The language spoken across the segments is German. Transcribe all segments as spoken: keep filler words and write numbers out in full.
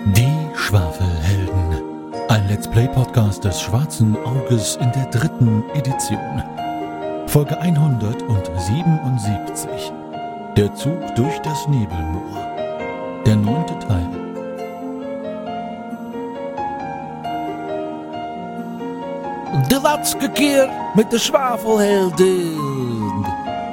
Die Schwafelhelden. Ein Let's Play Podcast des Schwarzen Auges in der dritten Edition. Folge hundertsiebenundsiebzig. Der Zug durch das Nebelmoor. Der neunte Teil. De laatste keer mit der Schwafelhelden.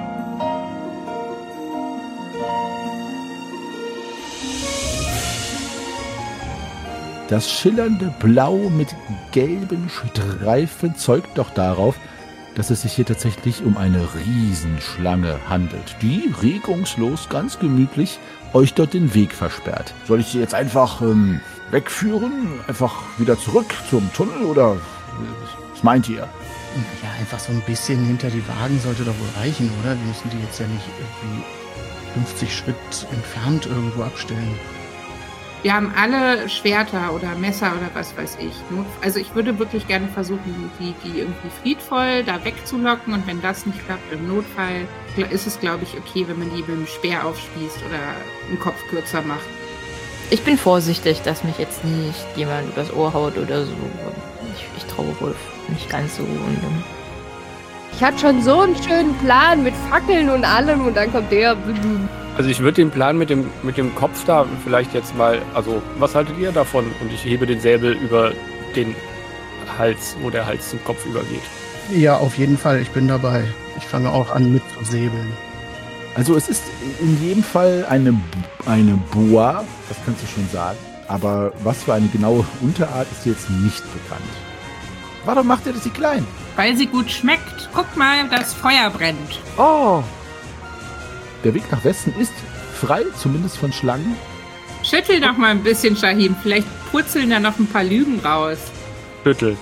Das schillernde Blau mit gelben Streifen zeugt doch darauf, dass es sich hier tatsächlich um eine Riesenschlange handelt, die regungslos, ganz gemütlich euch dort den Weg versperrt. Soll ich sie jetzt einfach ähm, wegführen? Einfach wieder zurück zum Tunnel oder was meint ihr? Ja, einfach so ein bisschen hinter die Wagen sollte doch wohl reichen, oder? Wir müssen die jetzt ja nicht irgendwie fünfzig Schritt entfernt irgendwo abstellen. Wir haben alle Schwerter oder Messer oder was weiß ich. Also ich würde wirklich gerne versuchen, die, die irgendwie friedvoll da wegzulocken. Und wenn das nicht klappt, im Notfall ist es, glaube ich, okay, wenn man die mit dem Speer aufspießt oder den Kopf kürzer macht. Ich bin vorsichtig, dass mich jetzt nicht jemand übers Ohr haut oder so. Ich, ich traue Wolf nicht ganz so. Und, um ich hatte schon so einen schönen Plan mit Fackeln und allem und dann kommt der... Also ich würde den Plan mit dem, mit dem Kopf da vielleicht jetzt mal, also was haltet ihr davon? Und ich hebe den Säbel über den Hals, wo der Hals zum Kopf übergeht. Ja, auf jeden Fall, ich bin dabei. Ich fange auch an mit zu säbeln. Also es ist in jedem Fall eine, eine Boa, das kannst du schon sagen. Aber was für eine genaue Unterart ist dir jetzt nicht bekannt. Warum macht ihr das sie klein? Weil sie gut schmeckt. Guck mal, das Feuer brennt. Oh! Der Weg nach Westen ist frei, zumindest von Schlangen. Schüttel doch mal ein bisschen, Shahim. Vielleicht purzeln da noch ein paar Lügen raus. Schüttel.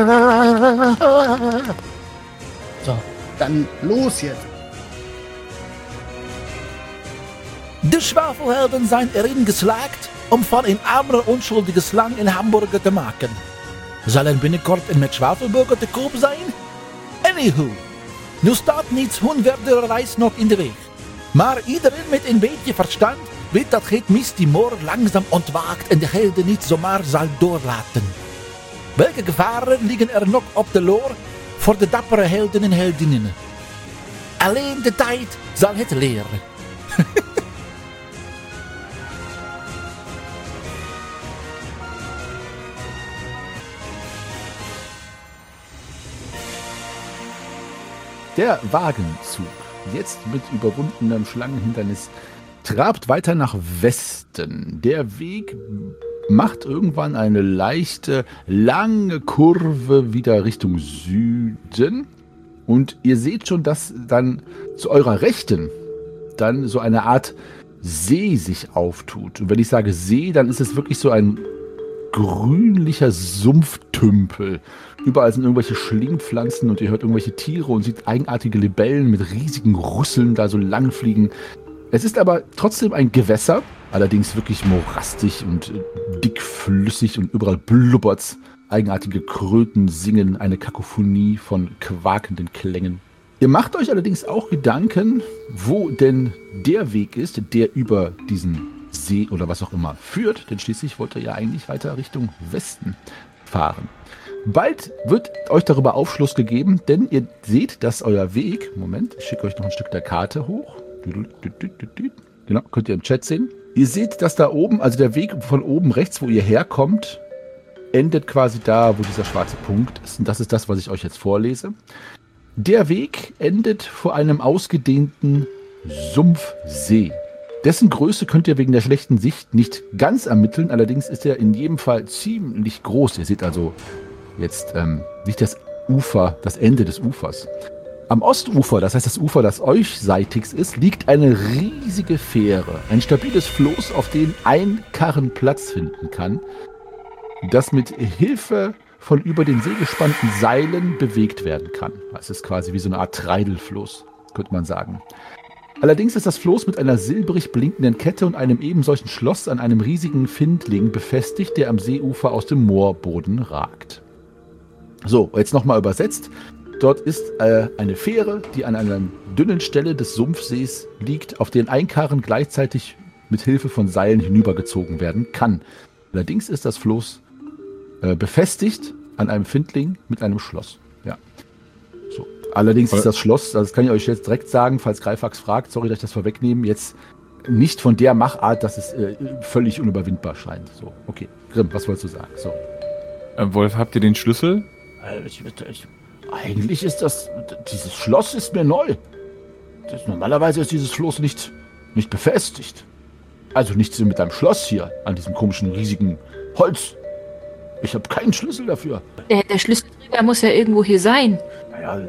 So, dann los jetzt. De Schwafelhelden zijn erin geslaagd om van een arme onschuldige slang een hamburger te maken. Zal er binnenkort een met Schwafelburger te koop zijn? Anywho, nu staat niets hunderder reis nog in de weg. Maar iedereen met een beetje verstand weet dat het mis die moor langzaam ontwaakt en de helden niet zomaar zal doorlaten. Welke gevaren liggen er nog op de loer voor de dappere helden en heldinnen? Alleen de tijd zal het leren. Der Wagenzug, jetzt mit überwundenem Schlangenhindernis, trabt weiter nach Westen. Der Weg macht irgendwann eine leichte, lange Kurve wieder Richtung Süden. Und ihr seht schon, dass dann zu eurer Rechten dann so eine Art See sich auftut. Und wenn ich sage See, dann ist es wirklich so ein grünlicher Sumpftümpel. Überall sind irgendwelche Schlingpflanzen und ihr hört irgendwelche Tiere und seht eigenartige Libellen mit riesigen Rüsseln da so lang fliegen. Es ist aber trotzdem ein Gewässer, allerdings wirklich morastig und dickflüssig und überall blubbert's. Eigenartige Kröten singen eine Kakophonie von quakenden Klängen. Ihr macht euch allerdings auch Gedanken, wo denn der Weg ist, der über diesen See oder was auch immer führt, denn schließlich wollt ihr ja eigentlich weiter Richtung Westen fahren. Bald wird euch darüber Aufschluss gegeben, denn ihr seht, dass euer Weg, Moment, ich schicke euch noch ein Stück der Karte hoch, genau, könnt ihr im Chat sehen. Ihr seht, dass da oben, also der Weg von oben rechts, wo ihr herkommt, endet quasi da, wo dieser schwarze Punkt ist. Und das ist das, was ich euch jetzt vorlese. Der Weg endet vor einem ausgedehnten Sumpfsee. Dessen Größe könnt ihr wegen der schlechten Sicht nicht ganz ermitteln, allerdings ist er in jedem Fall ziemlich groß. Ihr seht also jetzt ähm, nicht das Ufer, das Ende des Ufers. Am Ostufer, das heißt das Ufer, das euch seitig ist, liegt eine riesige Fähre. Ein stabiles Floß, auf dem ein Karren Platz finden kann, das mit Hilfe von über den See gespannten Seilen bewegt werden kann. Es ist quasi wie so eine Art Treidelfloß, könnte man sagen. Allerdings ist das Floß mit einer silbrig blinkenden Kette und einem ebensolchen Schloss an einem riesigen Findling befestigt, der am Seeufer aus dem Moorboden ragt. So, jetzt nochmal übersetzt. Dort ist äh, eine Fähre, die an einer dünnen Stelle des Sumpfsees liegt, auf den ein Karren gleichzeitig mit Hilfe von Seilen hinübergezogen werden kann. Allerdings ist das Floß äh, befestigt an einem Findling mit einem Schloss. Ja. So. Allerdings ist das Schloss, das kann ich euch jetzt direkt sagen, falls Greifax fragt, sorry, dass ich das vorwegnehme, jetzt nicht von der Machart, dass es äh, völlig unüberwindbar scheint. So, okay. Grimm, was wolltest du sagen? So. Äh, Wolf, habt ihr den Schlüssel? Äh, ich, ich, eigentlich ist das, dieses Schloss ist mir neu. Das, normalerweise ist dieses Floß nicht, nicht befestigt. Also nichts mit einem Schloss hier, an diesem komischen, riesigen Holz. Ich habe keinen Schlüssel dafür. Der, der Schlüsselträger muss ja irgendwo hier sein. Naja,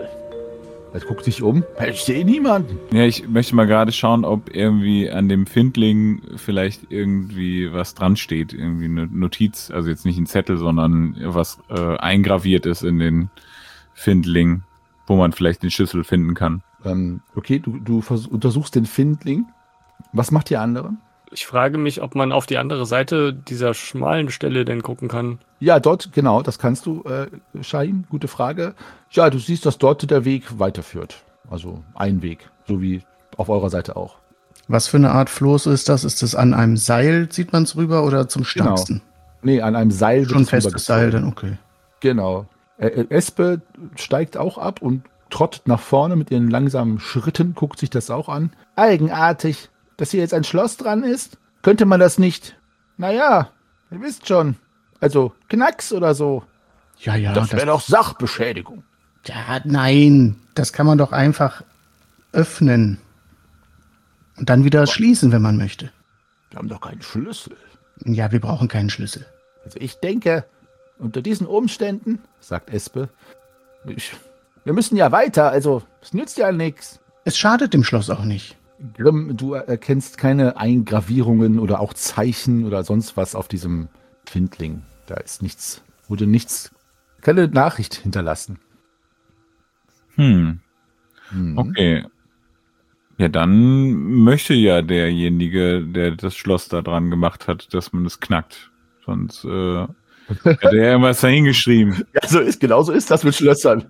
jetzt guckt sich um. Ich sehe niemanden. Ja, ich möchte mal gerade schauen, ob irgendwie an dem Findling vielleicht irgendwie was dran steht. Irgendwie eine Notiz, also jetzt nicht ein Zettel, sondern was äh, eingraviert ist in den Findling, wo man vielleicht den Schlüssel finden kann. Ähm, okay, du, du vers- untersuchst den Findling. Was macht die andere? Ich frage mich, ob man auf die andere Seite dieser schmalen Stelle denn gucken kann. Ja, dort, genau, das kannst du, äh, Shaim, gute Frage. Ja, du siehst, dass dort der Weg weiterführt. Also ein Weg, so wie auf eurer Seite auch. Was für eine Art Floß ist das? Ist das an einem Seil, zieht man es rüber, oder zum stärksten? Genau. Nee, an einem Seil. Schon festes Seil, dann okay. Genau. Äh, Espe steigt auch ab und trottet nach vorne mit ihren langsamen Schritten, guckt sich das auch an. Eigenartig, dass hier jetzt ein Schloss dran ist. Könnte man das nicht? Naja, ihr wisst schon. Also Knacks oder so. Ja, ja. Das wäre doch Sachbeschädigung. Ja, nein. Das kann man doch einfach öffnen. Und dann wieder schließen, wenn man möchte. Wir haben doch keinen Schlüssel. Ja, wir brauchen keinen Schlüssel. Also ich denke, unter diesen Umständen, sagt Espe, ich, wir müssen ja weiter, also es nützt ja nichts. Es schadet dem Schloss auch nicht. Grimm, du erkennst keine Eingravierungen oder auch Zeichen oder sonst was auf diesem Findling. Da ist nichts, wurde nichts, keine Nachricht hinterlassen. Hm. Hm. Okay. Ja, dann möchte ja derjenige, der das Schloss da dran gemacht hat, dass man es knackt. Sonst äh, hätte er irgendwas dahingeschrieben. Ja, so ist, genau so ist das mit Schlössern.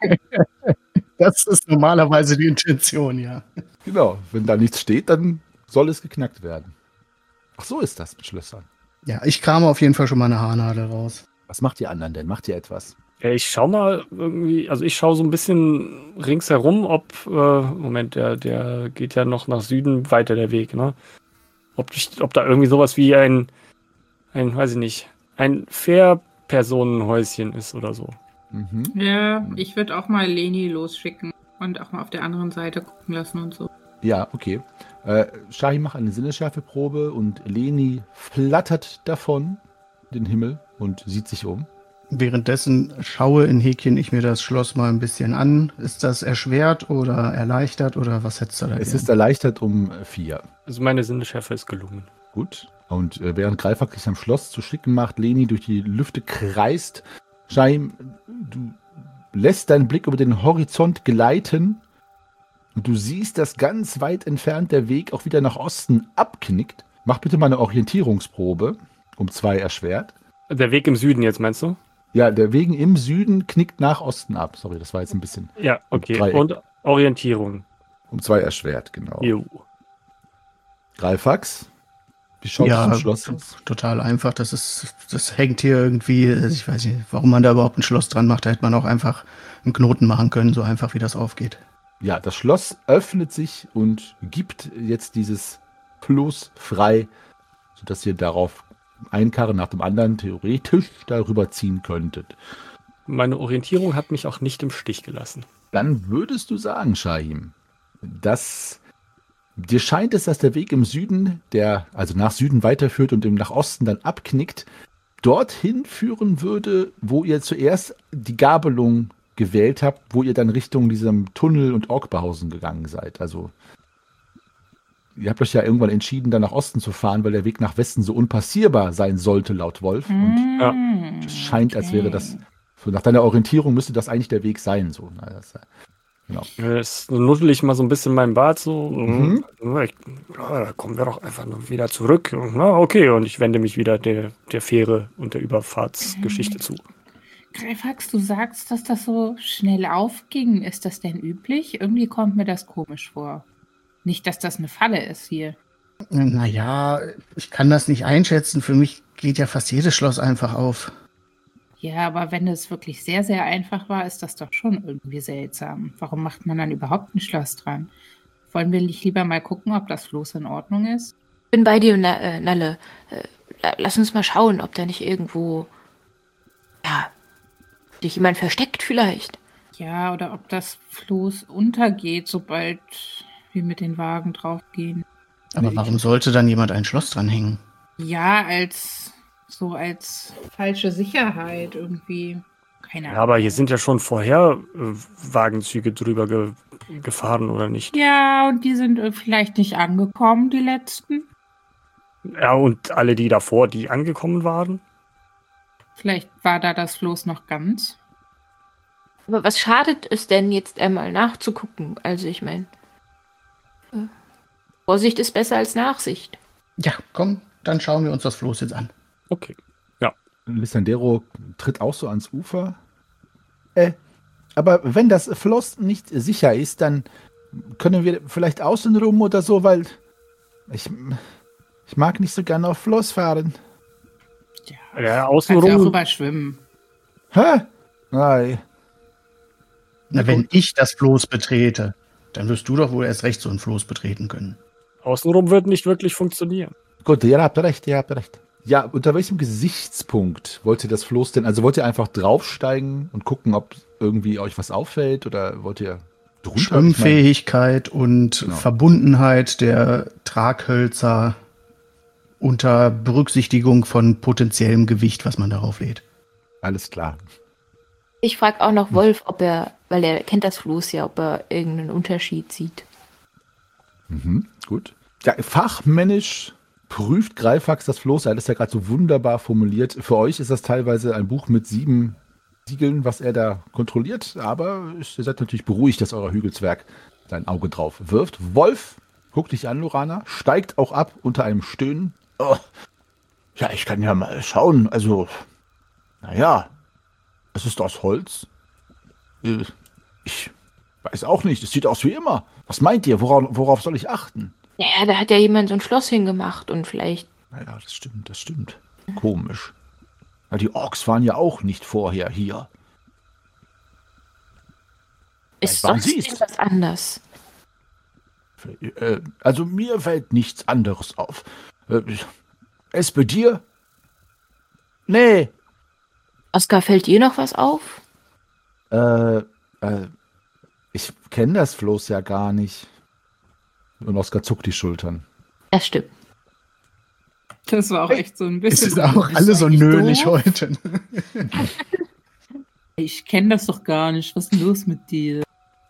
Das ist normalerweise die Intention, ja. Genau, wenn da nichts steht, dann soll es geknackt werden. Ach, so ist das mit Schlössern. Ja, ich krame auf jeden Fall schon mal eine Haarnadel raus. Was macht ihr anderen denn? Macht ihr etwas? Ja, ich schau mal irgendwie, also ich schaue so ein bisschen ringsherum, ob, äh, Moment, der, der geht ja noch nach Süden weiter, der Weg, ne? Ob, ich, ob da irgendwie sowas wie ein, ein, weiß ich nicht, ein Fährpersonenhäuschen ist oder so. Mhm. Ja, ich würde auch mal Leni losschicken und auch mal auf der anderen Seite gucken lassen und so. Ja, okay. Äh, Shahi macht eine Sinnesschärfeprobe und Leni flattert davon den Himmel und sieht sich um. Währenddessen schaue in Häkchen ich mir das Schloss mal ein bisschen an. Ist das erschwert oder erleichtert oder was hättest du da? Es gern? ist erleichtert um vier. Also meine Sinneschärfe ist gelungen. Gut. Und äh, während Greifax sich am Schloss zu schicken macht, Leni durch die Lüfte kreist. Shahi, du lässt deinen Blick über den Horizont gleiten und du siehst, dass ganz weit entfernt der Weg auch wieder nach Osten abknickt. Mach bitte mal eine Orientierungsprobe, um zwei erschwert. Der Weg im Süden jetzt, meinst du? Ja, der Weg im Süden knickt nach Osten ab. Sorry, das war jetzt ein bisschen Ja, okay. Dreieck. Und Orientierung. um zwei erschwert, genau. Jo. Greifax, wie schaut Ja, das Schloss aus? Total einfach. Das ist, das hängt hier irgendwie, ich weiß nicht, warum man da überhaupt ein Schloss dran macht. Da hätte man auch einfach einen Knoten machen können, so einfach wie das aufgeht. Ja, das Schloss öffnet sich und gibt jetzt dieses Floß frei, sodass ihr darauf einen Karren nach dem anderen theoretisch darüber ziehen könntet. Meine Orientierung hat mich auch nicht im Stich gelassen. Dann würdest du sagen, Shahim, dass dir scheint es, dass der Weg im Süden, der also nach Süden weiterführt und im nach Osten dann abknickt, dorthin führen würde, wo ihr zuerst die Gabelung gewählt habt, wo ihr dann Richtung diesem Tunnel und Orkbehausen gegangen seid. Also ihr habt euch ja irgendwann entschieden, dann nach Osten zu fahren, weil der Weg nach Westen so unpassierbar sein sollte, laut Wolf. Und Ja. es scheint, als wäre das, so nach deiner Orientierung müsste das eigentlich der Weg sein. So. Na, das, genau. Jetzt nuddel ich mal so ein bisschen meinen Bart so. Mhm. Ich, ja, da kommen wir doch einfach nur wieder zurück. Na, okay, und ich wende mich wieder der, der Fähre und der Überfahrtsgeschichte zu. Greifax, du sagst, dass das so schnell aufging. Ist das denn üblich? Irgendwie kommt mir das komisch vor. Nicht, dass das eine Falle ist hier. Naja, ich kann das nicht einschätzen. Für mich geht ja fast jedes Schloss einfach auf. Ja, aber wenn es wirklich sehr, sehr einfach war, ist das doch schon irgendwie seltsam. Warum macht man dann überhaupt ein Schloss dran? Wollen wir nicht lieber mal gucken, ob das Floß in Ordnung ist? Bin bei dir, Na äh, Nalle. Äh, lass uns mal schauen, ob da nicht irgendwo, ja, sich jemand versteckt vielleicht. Ja, oder ob das Floß untergeht, sobald wir mit den Wagen draufgehen. Aber warum sollte dann jemand ein Schloss dranhängen? Ja, als so als falsche Sicherheit irgendwie. Keine Ahnung. Ja, aber hier sind ja schon vorher äh, Wagenzüge drüber ge gefahren, oder nicht? Ja, und die sind äh, vielleicht nicht angekommen, die letzten. Ja, und alle, die davor, die angekommen waren? Vielleicht war da das Floß noch ganz. Aber was schadet es denn jetzt einmal nachzugucken? Also ich meine, äh, Vorsicht ist besser als Nachsicht. Ja, komm, dann schauen wir uns das Floß jetzt an. Okay. Lissandero tritt auch so ans Ufer. Äh, aber wenn das Floß nicht sicher ist, dann können wir vielleicht außen rum oder so, weil ich, ich mag nicht so gerne auf Floß fahren. Ja, Ja, kannst ja auch außenrum. rüber schwimmen. Hä? Nein. Na, wenn ich das Floß betrete, dann wirst du doch wohl erst recht so ein Floß betreten können. Außenrum wird nicht wirklich funktionieren. Gut, ihr habt recht, ihr habt recht. Ja, unter welchem Gesichtspunkt wollt ihr das Floß denn? Also wollt ihr einfach draufsteigen und gucken, ob irgendwie euch was auffällt? Oder wollt ihr drunter? Schwimmfähigkeit und Genau. Verbundenheit der Traghölzer unter Berücksichtigung von potenziellem Gewicht, was man darauf lädt. Alles klar. Ich frage auch noch Wolf, ob er, weil er kennt das Floß ja, ob er irgendeinen Unterschied sieht. Mhm, gut. Ja, fachmännisch prüft Greifax das Floß. Er hat es ja gerade so wunderbar formuliert. Für euch ist das teilweise ein Buch mit sieben Siegeln, was er da kontrolliert. Aber ihr seid natürlich beruhigt, dass euer Hügelzwerg sein Auge drauf wirft. Wolf, guck dich an, Lorana, steigt auch ab unter einem Stöhnen. Oh, ja, ich kann ja mal schauen. Also, naja, es ist aus Holz. Äh, Ich weiß auch nicht. Es sieht aus wie immer. Was meint ihr? Worauf, worauf soll ich achten? Naja, da hat ja jemand so ein Schloss hingemacht und vielleicht. Naja, das stimmt, das stimmt. Komisch. Ja, die Orks waren ja auch nicht vorher hier. Ist waren sonst sie es? irgendwas anders? Äh, also mir fällt nichts anderes auf. Äh, es bei dir? Nee. Oskar, fällt dir noch was auf? Äh, äh, ich kenne das Floß ja gar nicht. Und Oskar zuckt die Schultern. Das stimmt. Das war auch echt so ein Es bisschen. ist auch Bist alle du so eigentlich nölig doof? heute. Ich kenne das doch gar nicht. Was ist denn los mit dir?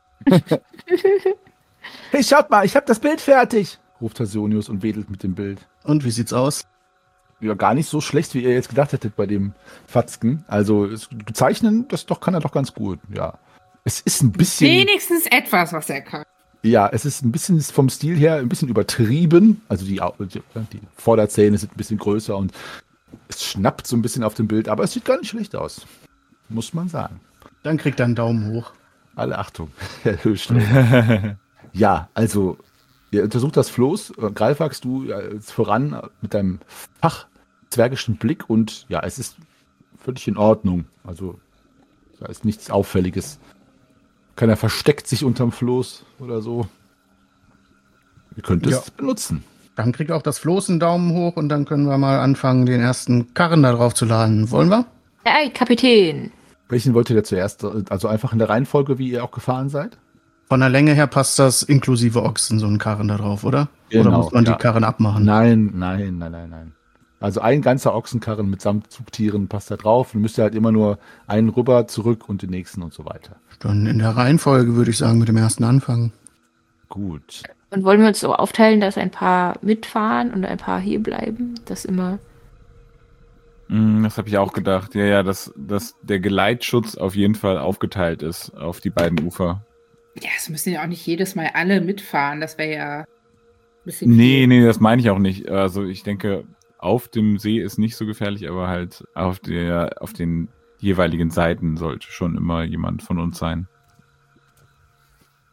Hey, schaut mal, ich habe das Bild fertig, ruft Hasonius und wedelt mit dem Bild. Und wie sieht's aus? Ja, gar nicht so schlecht, wie ihr jetzt gedacht hättet bei dem Fatzken. Also es, zeichnen, das doch kann er doch ganz gut, ja. Es ist ein bisschen... Wenigstens etwas, was er kann. Ja, es ist ein bisschen vom Stil her ein bisschen übertrieben. Also die, Au- die, die Vorderzähne sind ein bisschen größer und es schnappt so ein bisschen auf dem Bild, aber es sieht gar nicht schlecht aus. Muss man sagen. Dann kriegt er einen Daumen hoch. Alle Achtung, Herr Höchstl. Ja, also ihr untersucht das Floß. Äh, Greifax, du ja, jetzt voran mit deinem fachzwergischen Blick und ja, es ist völlig in Ordnung. Also da ist nichts Auffälliges. Keiner versteckt sich unterm Floß oder so. Ihr könnt es Ja. benutzen. Dann kriegt auch das Floß einen Daumen hoch und dann können wir mal anfangen, den ersten Karren da drauf zu laden. Wollen wir? Hey, Kapitän! Welchen wollt ihr da zuerst? Also einfach in der Reihenfolge, wie ihr auch gefahren seid? Von der Länge her passt das inklusive Ochsen, so ein Karren da drauf, oder? Genau, oder muss man ja. die Karren abmachen? Nein, nein, nein, nein, nein. Also ein ganzer Ochsenkarren mitsamt Zugtieren passt da drauf. Dann müsst ihr halt immer nur einen rüber, zurück und den nächsten und so weiter. Dann in der Reihenfolge würde ich sagen, mit dem ersten anfangen. Gut. Und wollen wir uns so aufteilen, dass ein paar mitfahren und ein paar hier bleiben? Das immer. Mm, Das habe ich auch gedacht. Ja, ja, dass, dass der Geleitschutz auf jeden Fall aufgeteilt ist auf die beiden Ufer. Ja, es müssen ja auch nicht jedes Mal alle mitfahren. Das wäre ja ein bisschen. Nee, viel. nee, das meine ich auch nicht. Also ich denke, auf dem See ist nicht so gefährlich, aber halt auf der, auf den jeweiligen Seiten sollte schon immer jemand von uns sein.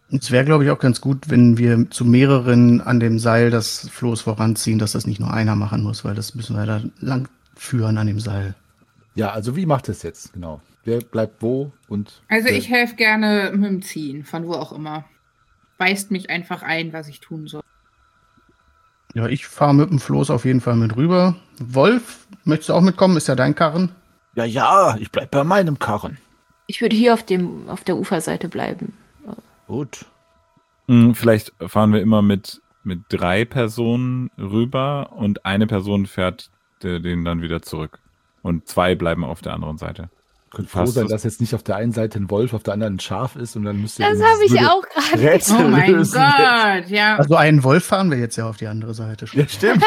Es wäre, glaube ich, auch ganz gut, wenn wir zu mehreren an dem Seil das Floß voranziehen, dass das nicht nur einer machen muss, weil das müssen wir da lang führen an dem Seil. Ja, also wie macht es jetzt? Genau. Wer bleibt wo und... Also wer- ich helfe gerne mit dem Ziehen, von wo auch immer. Weist mich einfach ein, was ich tun soll. Ja, ich fahre mit dem Floß auf jeden Fall mit rüber. Wolf, möchtest du auch mitkommen? Ist ja dein Karren. Ja, ja, ich bleib bei meinem Karren. Ich würde hier auf, dem, auf der Uferseite bleiben. Gut. Hm, vielleicht fahren wir immer mit, mit drei Personen rüber und eine Person fährt de- den dann wieder zurück. Und zwei bleiben auf der anderen Seite. Könnt froh Passt sein, das? dass jetzt nicht auf der einen Seite ein Wolf, auf der anderen ein Schaf ist und dann müsst ihr... Das irgendwie habe ich blöde auch gerade. Rätsel Oh mein lösen. Gott, ja. Also einen Wolf fahren wir jetzt ja auf die andere Seite schon. Ja, stimmt.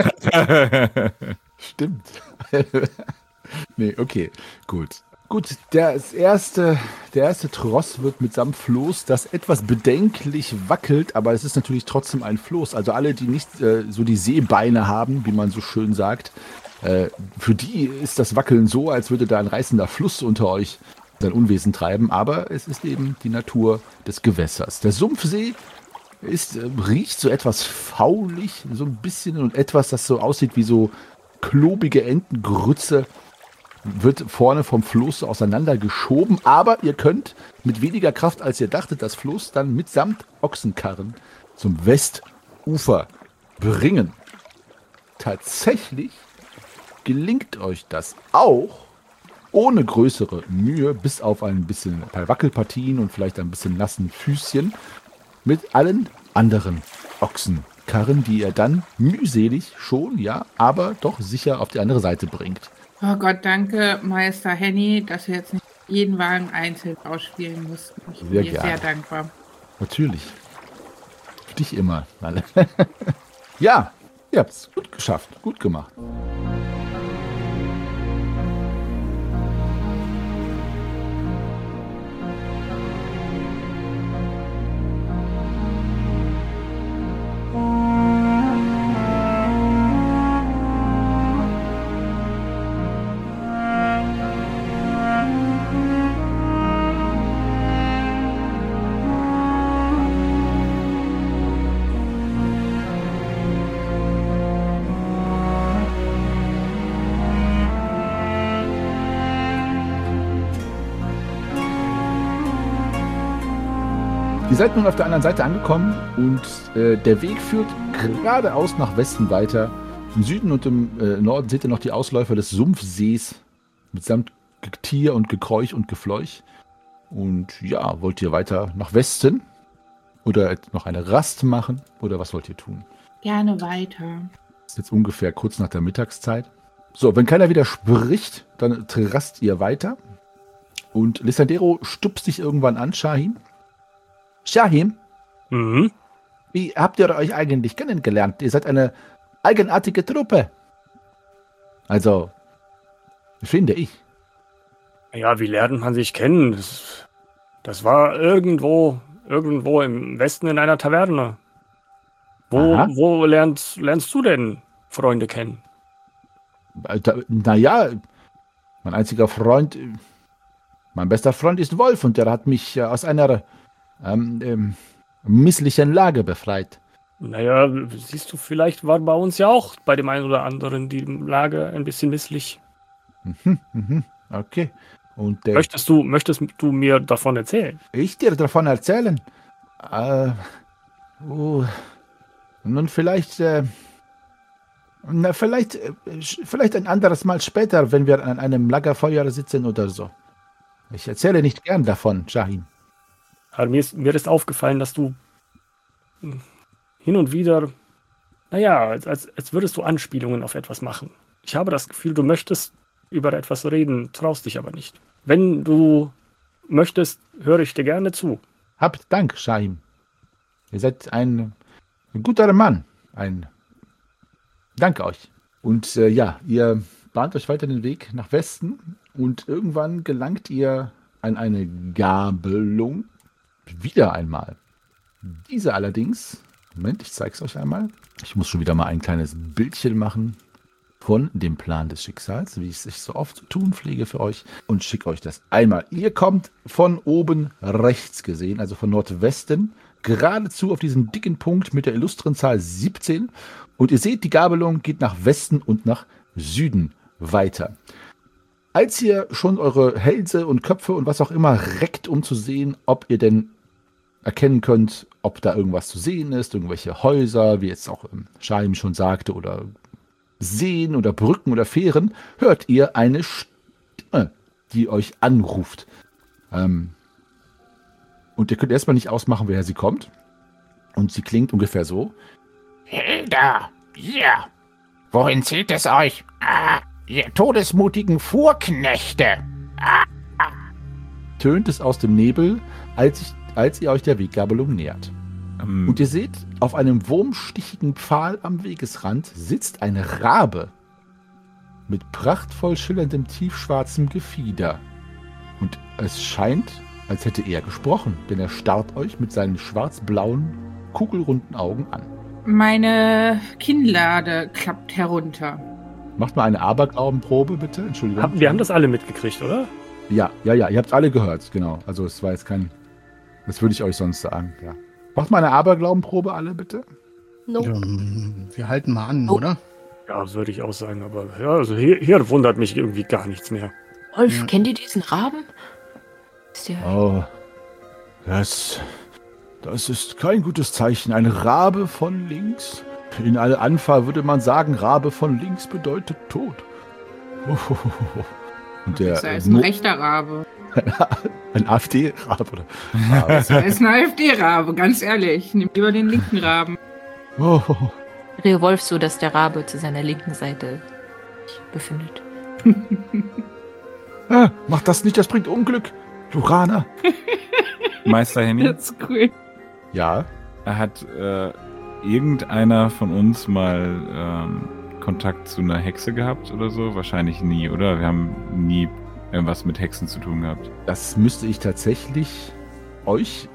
Stimmt. Nee, okay, gut. Gut, das erste, der erste Tross wird mitsamt Floß, das etwas bedenklich wackelt, aber es ist natürlich trotzdem ein Floß. Also alle, die nicht äh, so die Seebeine haben, wie man so schön sagt, äh, für die ist das Wackeln so, als würde da ein reißender Fluss unter euch sein Unwesen treiben. Aber es ist eben die Natur des Gewässers. Der Sumpfsee ist, äh, riecht so etwas faulig, so ein bisschen, und etwas, das so aussieht wie so klobige Entengrütze, wird vorne vom Floß so auseinandergeschoben, aber ihr könnt mit weniger Kraft, als ihr dachtet, das Floß dann mitsamt Ochsenkarren zum Westufer bringen. Tatsächlich gelingt euch das auch ohne größere Mühe, bis auf ein bisschen ein paar Wackelpartien und vielleicht ein bisschen nassen Füßchen, mit allen anderen Ochsenkarren, die ihr dann mühselig schon, ja, aber doch sicher auf die andere Seite bringt. Oh Gott, danke, Meister Henny, dass wir jetzt nicht jeden Wagen einzeln ausspielen mussten. Ich bin Sehr dir gerne. sehr dankbar. Natürlich. Für dich immer. Ja, ihr habt es gut geschafft, gut gemacht. Ihr seid nun auf der anderen Seite angekommen und äh, der Weg führt geradeaus nach Westen weiter. Im Süden und im äh, Norden seht ihr noch die Ausläufer des Sumpfsees mitsamt Getier und Gekräuch und Gefleuch. Und ja, wollt ihr weiter nach Westen oder noch eine Rast machen oder was wollt ihr tun? Gerne weiter. Das ist jetzt ungefähr kurz nach der Mittagszeit. So, wenn keiner wieder spricht, dann rast ihr weiter. Und Lissandero stupst dich irgendwann an, Shahin. Shahin, Mhm. wie habt ihr euch eigentlich kennengelernt? Ihr seid eine eigenartige Truppe. Also, finde ich. Ja, wie lernt man sich kennen? Das, das war irgendwo, irgendwo im Westen in einer Taverne. Wo, Aha. wo lernst, lernst du denn Freunde kennen? Naja, mein einziger Freund, äh, mein bester Freund ist Wolf und der hat mich äh, aus einer ähm, ähm, misslichen Lage befreit. Naja, siehst du, vielleicht war bei uns ja auch bei dem einen oder anderen die Lage ein bisschen misslich. Mhm, mhm, okay. Und äh, Möchtest du, möchtest du mir davon erzählen? ich dir davon erzählen? Äh, oh, nun vielleicht, äh, na vielleicht, äh, sch- vielleicht ein anderes Mal später, wenn wir an einem Lagerfeuer sitzen oder so. Ich erzähle nicht gern davon, Shahin. Aber mir ist, mir ist aufgefallen, dass du hm, hin und wieder, naja, als, als, als würdest du Anspielungen auf etwas machen. Ich habe das Gefühl, du möchtest über etwas reden, traust dich aber nicht. Wenn du möchtest, höre ich dir gerne zu. Habt Dank, Shahin. Ihr seid ein, ein guter Mann. Ein Danke euch. Und äh, ja, ihr bahnt euch weiter den Weg nach Westen und irgendwann gelangt ihr an eine Gabelung. Wieder einmal. Diese allerdings, Moment, ich zeige es euch einmal. Ich muss schon wieder mal ein kleines Bildchen machen. von dem Plan des Schicksals, wie ich es so oft zu tun pflege für euch, und schicke euch das einmal. Ihr kommt von oben rechts gesehen, also von Nordwesten, geradezu auf diesen dicken Punkt mit der illustren Zahl siebzehn. Und ihr seht, die Gabelung geht nach Westen und nach Süden weiter. Als ihr schon eure Hälse und Köpfe und was auch immer reckt, um zu sehen, ob ihr denn erkennen könnt, ob da irgendwas zu sehen ist, irgendwelche Häuser, wie jetzt auch Shaim schon sagte, oder Seen oder Brücken oder Fähren, hört ihr eine Stimme, die euch anruft. Ähm, und ihr könnt erstmal nicht ausmachen, woher sie kommt. Und sie klingt ungefähr so. Hilda, ja, wohin zieht es euch? Ah, ihr todesmutigen Fuhrknechte. Ah, ah. Tönt es aus dem Nebel, als, ich, als ihr euch der Weggabelung nähert. Ähm, Und ihr seht, auf einem wurmstichigen Pfahl am Wegesrand sitzt ein Rabe mit prachtvoll schillerndem tiefschwarzem Gefieder. Und es scheint, als hätte er gesprochen, denn er starrt euch mit seinen schwarz-blauen, kugelrunden Augen an. Meine Kinnlade klappt herunter. Macht mal eine Aberglaubenprobe, bitte. Entschuldigung. Hab, wir haben das alle mitgekriegt, oder? Ja, ja, ja, ihr habt alle gehört, genau. Also es war jetzt kein... Das würde ich euch sonst sagen, ja. Macht mal eine Aberglaubenprobe alle, bitte. Nope. Ähm, wir halten mal an, Oh. oder? Ja, das würde ich auch sagen, aber ja, also hier, hier wundert mich irgendwie gar nichts mehr. Wolf, Ja. kennt ihr diesen Raben? Ist der Oh, das, das ist kein gutes Zeichen. Ein Rabe von links? In aller Anfahr würde man sagen, Rabe von links bedeutet Tod. Und der, Das äh, ist ein Mo- rechter Rabe. ein AfD-Rabe, oder? Das ist ein AfD-Rabe, ganz ehrlich. Nimm lieber den linken Raben. Oh, Rio Wolf so, dass der Rabe zu seiner linken Seite sich befindet? ah, mach das nicht, das bringt Unglück. Lurana. Meister Henny, Das ist cool. Ja, hat äh, irgendeiner von uns mal ähm, Kontakt zu einer Hexe gehabt oder so? Wahrscheinlich nie, oder? Wir haben nie irgendwas mit Hexen zu tun gehabt. das müsste ich tatsächlich euch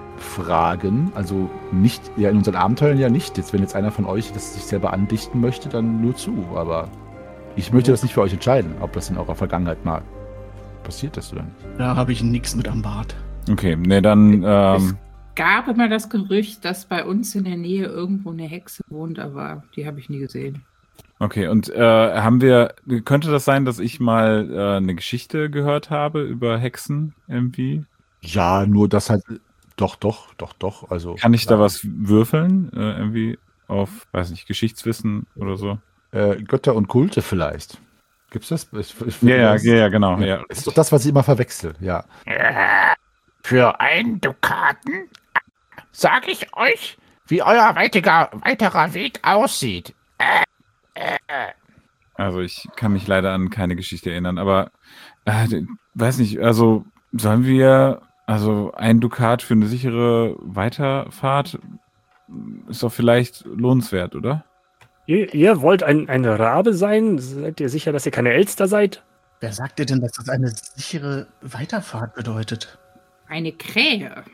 fragen. Also nicht, ja, in unseren Abenteuern ja nicht. Jetzt, wenn jetzt einer von euch das sich selber andichten möchte, dann nur zu. Aber ich möchte das nicht für euch entscheiden, ob das in eurer Vergangenheit mal passiert ist oder nicht. Da habe ich nichts mit am Bart. Okay, ne, dann ähm, Gab immer das Gerücht, dass bei uns in der Nähe irgendwo eine Hexe wohnt, aber die habe ich nie gesehen. okay, und äh, haben wir, könnte das sein, dass ich mal äh, eine Geschichte gehört habe über Hexen irgendwie? Ja, nur das halt. Doch, doch, doch, doch. Also Kann ich da ja, was würfeln? Äh, irgendwie auf, weiß nicht, Geschichtswissen oder so? Äh, Götter und Kulte vielleicht. Gibt's das? Ich, ich, Ja, ja, das- ja, ja, genau. Ja. Ja. Das ist doch das, was ich immer verwechsel. Ja. Äh, Für einen Dukaten sage ich euch, wie euer weitiger, weiterer Weg aussieht. Äh, äh, äh. Also ich kann mich leider an keine Geschichte erinnern, aber äh, d- weiß nicht, also sollen wir, also ein Dukat für eine sichere Weiterfahrt ist doch vielleicht lohnenswert, oder? Ihr, ihr wollt ein, ein Rabe sein? Seid ihr sicher, dass ihr keine Elster seid? Wer sagt dir denn, dass das eine sichere Weiterfahrt bedeutet? Eine Krähe.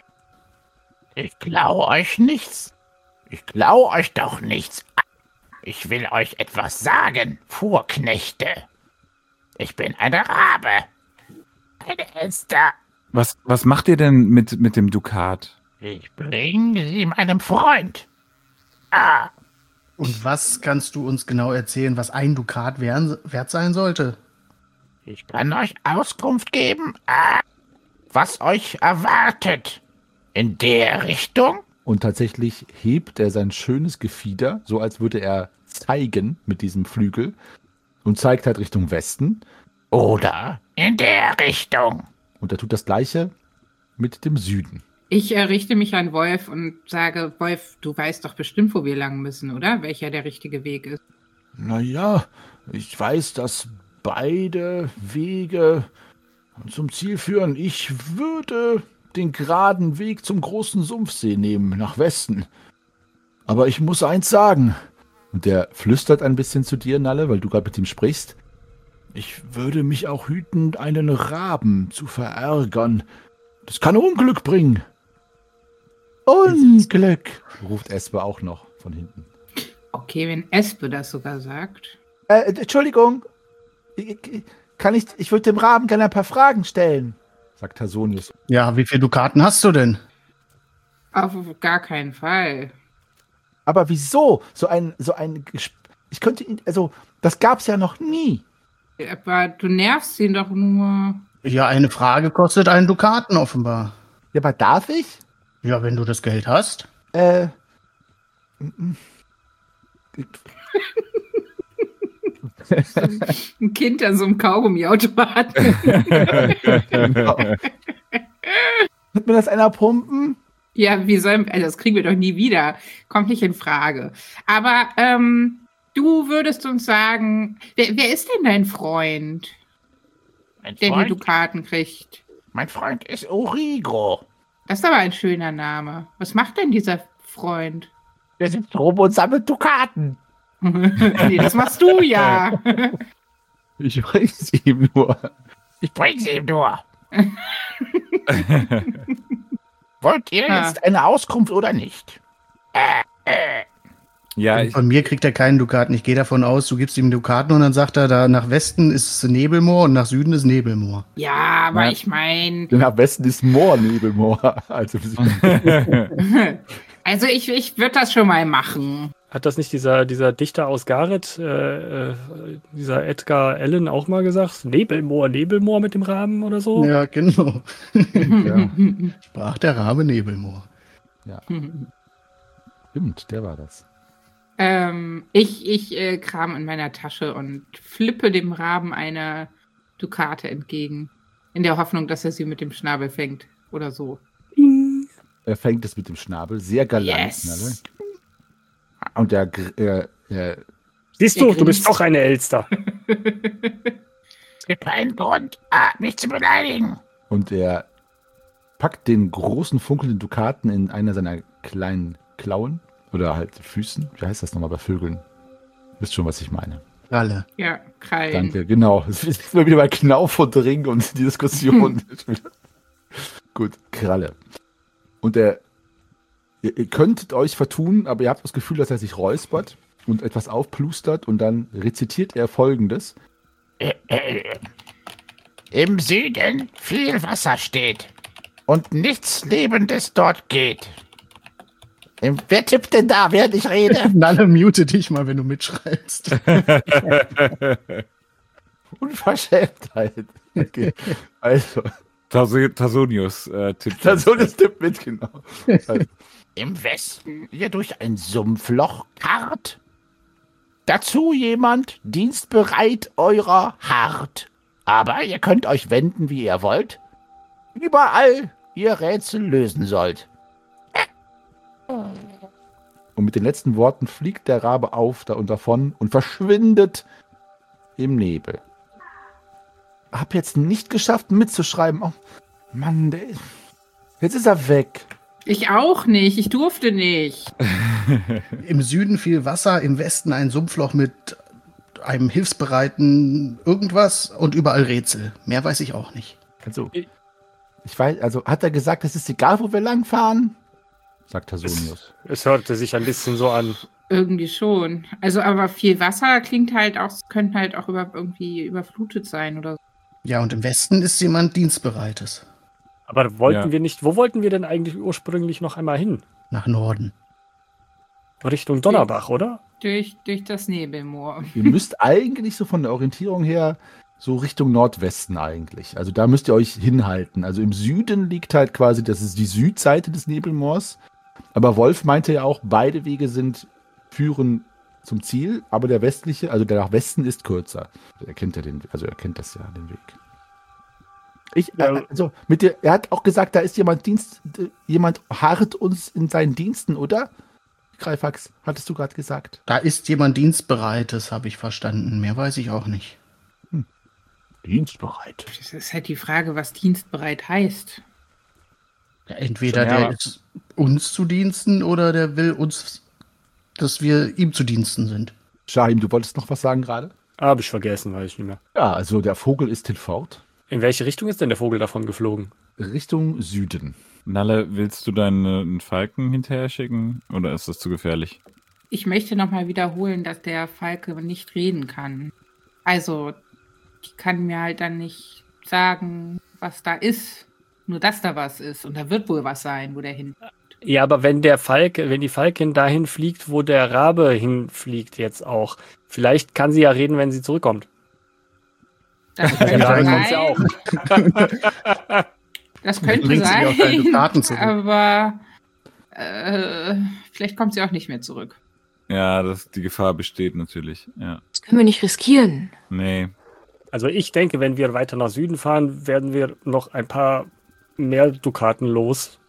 Ich klau euch nichts. Ich klau euch doch nichts. Ich will euch etwas sagen, Fuhrknechte. Ich bin eine Rabe. Eine Elster. Was, was macht ihr denn mit, mit dem Dukat? Ich bringe sie meinem Freund. Ah, Und was kannst du uns genau erzählen, was ein Dukat wern- wert sein sollte? ich kann euch Auskunft geben, ah, was euch erwartet. In der Richtung? Und tatsächlich hebt er sein schönes Gefieder, so als würde er zeigen mit diesem Flügel und zeigt halt Richtung Westen. Oder in der Richtung? Und er tut das Gleiche mit dem Süden. Ich äh, richte mich an Wolf und sage, Wolf, du weißt doch bestimmt, wo wir lang müssen, oder? Welcher der richtige Weg ist. Naja, ich weiß, dass beide Wege zum Ziel führen. Ich würde den geraden Weg zum großen Sumpfsee nehmen, nach Westen. Aber ich muss eins sagen. Und der flüstert ein bisschen zu dir, Nalle, weil du gerade mit ihm sprichst. Ich würde mich auch hüten, einen Raben zu verärgern. Das kann Unglück bringen. Unglück, ruft Espe auch noch von hinten. Okay, wenn Espe das sogar sagt. Äh, Entschuldigung. Kann ich, ich würde dem Raben gerne ein paar Fragen stellen, sagt Tasonius. Ja, wie viele Dukaten hast du denn? Auf gar keinen Fall. Aber wieso? So ein, so ein, Gesp- ich könnte ihn, also, das gab's ja noch nie. Aber du nervst ihn doch nur. Ja, eine Frage kostet einen Dukaten offenbar. Ja, aber darf ich? Ja, wenn du das Geld hast. Äh. Ein Kind an so einem Kaugummiautomaten. Genau. Wird mir das einer pumpen? Ja, wie sollen, also das kriegen wir doch nie wieder. Kommt nicht in Frage. Aber ähm, du würdest uns sagen, wer, wer ist denn dein Freund, Mein der die Freund, Dukaten kriegt? mein Freund ist Origo. Das ist aber ein schöner Name. Was macht denn dieser Freund? Der sitzt rum und sammelt Dukaten. Nee, das machst du ja. Ich bring's ihm nur. Ich bring's ihm nur. Wollt ihr Ah. jetzt eine Auskunft oder nicht? Äh, äh. Ja, ich, Von mir kriegt er keinen Dukaten. Ich gehe davon aus, du gibst ihm Dukaten und dann sagt er, da nach Westen ist Nebelmoor und nach Süden ist Nebelmoor. Ja, aber Ja. ich meine, Denn am besten ist Moor Nebelmoor. Also, also ich, ich würde das schon mal machen. Hat das nicht dieser, dieser Dichter aus Gareth, äh, äh, dieser Edgar Allan auch mal gesagt? Nebelmoor, Nebelmoor mit dem Raben oder so? Ja, genau. ja, Sprach der Rabe Nebelmoor. stimmt, der war das. Ähm, ich ich äh, kram in meiner Tasche und flippe dem Raben eine Dukate entgegen. In der Hoffnung, dass er sie mit dem Schnabel fängt. Oder so. Er fängt es mit dem Schnabel, sehr galant. Yes. Ne? Und der, gr- äh, äh, Siehst Der du, du bist grinst. doch eine Elster. Es gibt keinen Grund, ah, mich zu beleidigen. und er packt den großen funkelnden Dukaten in einer seiner kleinen Klauen oder halt Füßen. Wie heißt das nochmal bei Vögeln? Wisst schon, was ich meine. Ralle. Ja, Krallen. Danke, genau. Es ist immer wieder bei Knauf und Ring und die Diskussion. Gut, Kralle. Und er, ihr, ihr könntet euch vertun, aber ihr habt das Gefühl, dass er sich räuspert und etwas aufplustert und dann rezitiert er Folgendes. Äh, äh, Im Süden viel Wasser steht und nichts Lebendes dort geht. Im, wer tippt denn da, während ich rede? Nalle, mute dich mal, wenn du mitschreibst. Unverschämtheit. Okay. Also, Taso- Tasonius äh, tippt. das so das Tipp mit, genau. Also, Im Westen ihr durch ein Sumpfloch karrt. Dazu jemand dienstbereit eurer hart. Aber ihr könnt euch wenden, wie ihr wollt. Überall ihr Rätsel lösen sollt. und mit den letzten Worten fliegt der Rabe auf da und davon und verschwindet im Nebel. Hab jetzt nicht geschafft mitzuschreiben. Oh, Mann, der, jetzt ist er weg. Ich auch nicht. Ich durfte nicht. Im Süden viel Wasser, im Westen ein Sumpfloch mit einem hilfsbereiten irgendwas und überall Rätsel. Mehr weiß ich auch nicht. Also, ich weiß, also hat er gesagt, es ist egal, wo wir langfahren? Sagt Tasonius. Es hörte sich ein bisschen so an. Irgendwie schon. Also, aber viel Wasser klingt halt auch, könnte halt auch über, irgendwie überflutet sein oder so. Ja, und im Westen ist jemand Dienstbereites. Aber wollten Ja. wir nicht, wo wollten wir denn eigentlich ursprünglich noch einmal hin? Nach Norden. Richtung Donnerbach, oder? Durch, durch das Nebelmoor. Ihr müsst eigentlich so von der Orientierung her so Richtung Nordwesten eigentlich. Also da müsst ihr euch hinhalten. Also im Süden liegt halt quasi, das ist die Südseite des Nebelmoors. Aber Wolf meinte ja auch, beide Wege sind, führen zum Ziel, aber der westliche, also der nach Westen ist kürzer. Er kennt ja den, also er kennt das ja, den Weg. Ich, Ja. äh, also mit der, er hat auch gesagt, da ist jemand Dienst, äh, jemand harrt uns in seinen Diensten, oder? Greifax, hattest du gerade gesagt. Da ist jemand Dienstbereites, habe ich verstanden. Mehr weiß ich auch nicht. Dienstbereit. Das ist halt die Frage, was dienstbereit heißt. Ja, entweder Schon, ja, der aber- ist uns zu Diensten oder der will uns, dass wir ihm zu Diensten sind. Shahim, du wolltest noch was sagen gerade? Habe ich vergessen, weiß ich nicht mehr. Ja, also der Vogel ist hinfort. In welche Richtung ist denn der Vogel davon geflogen? Richtung Süden. Nalle, willst du deinen Falken hinterher schicken oder ist das zu gefährlich? Ich möchte nochmal wiederholen, dass der Falke nicht reden kann. Also, die kann mir halt dann nicht sagen, was da ist. Nur, dass da was ist. Und da wird wohl was sein, wo der hin. Ja, aber wenn der Falke, wenn die Falkin dahin fliegt, wo der Rabe hinfliegt jetzt auch, vielleicht kann sie ja reden, wenn sie zurückkommt. Das könnte Ja, dann sein. kommt sie auch. Das könnte Bringt sie mir auch keine sein. Daten zurück. Aber äh, vielleicht kommt sie auch nicht mehr zurück. Ja, das, die Gefahr besteht natürlich. Ja. Das können wir nicht riskieren. Nee. Also ich denke, wenn wir weiter nach Süden fahren, werden wir noch ein paar mehr Dukaten los.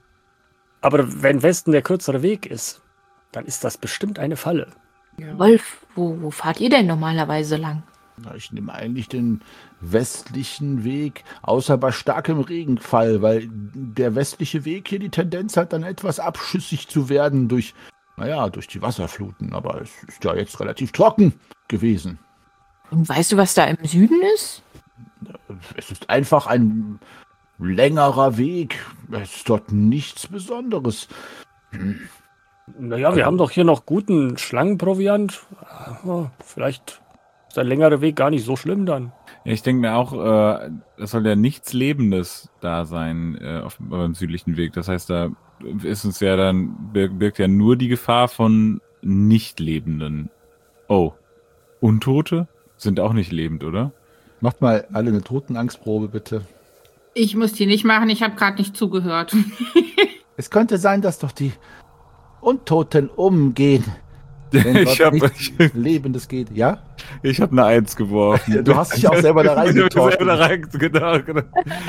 Aber wenn Westen der kürzere Weg ist, dann ist das bestimmt eine Falle. Ja. Wolf, wo, wo fahrt ihr denn normalerweise lang? Na, ich nehme eigentlich den westlichen Weg, außer bei starkem Regenfall, weil der westliche Weg hier die Tendenz hat, dann etwas abschüssig zu werden durch, naja, durch die Wasserfluten. Aber es ist ja jetzt relativ trocken gewesen. Und weißt du, was da im Süden ist? Es ist einfach ein längerer Weg. Es ist dort nichts Besonderes. Naja, wir haben doch hier noch guten Schlangenproviant. Ja, vielleicht ist der längere Weg gar nicht so schlimm dann. Ja, ich denke mir auch, äh, es soll ja nichts Lebendes da sein äh, auf dem südlichen Weg. Das heißt, da ist uns ja dann, birgt, birgt ja nur die Gefahr von Nicht-Lebenden. Oh, Untote sind auch nicht lebend, oder? Macht mal alle eine Totenangstprobe, bitte. Ich muss die nicht machen, ich habe gerade nicht zugehört. Es könnte sein, dass doch die Untoten umgehen. Wenn Ich dort hab- nichts Lebendes geht. Ja? Ich habe eine Eins geworfen. Du hast dich auch selber da Ich hab mich reingetorten. selber da rein, genau, genau.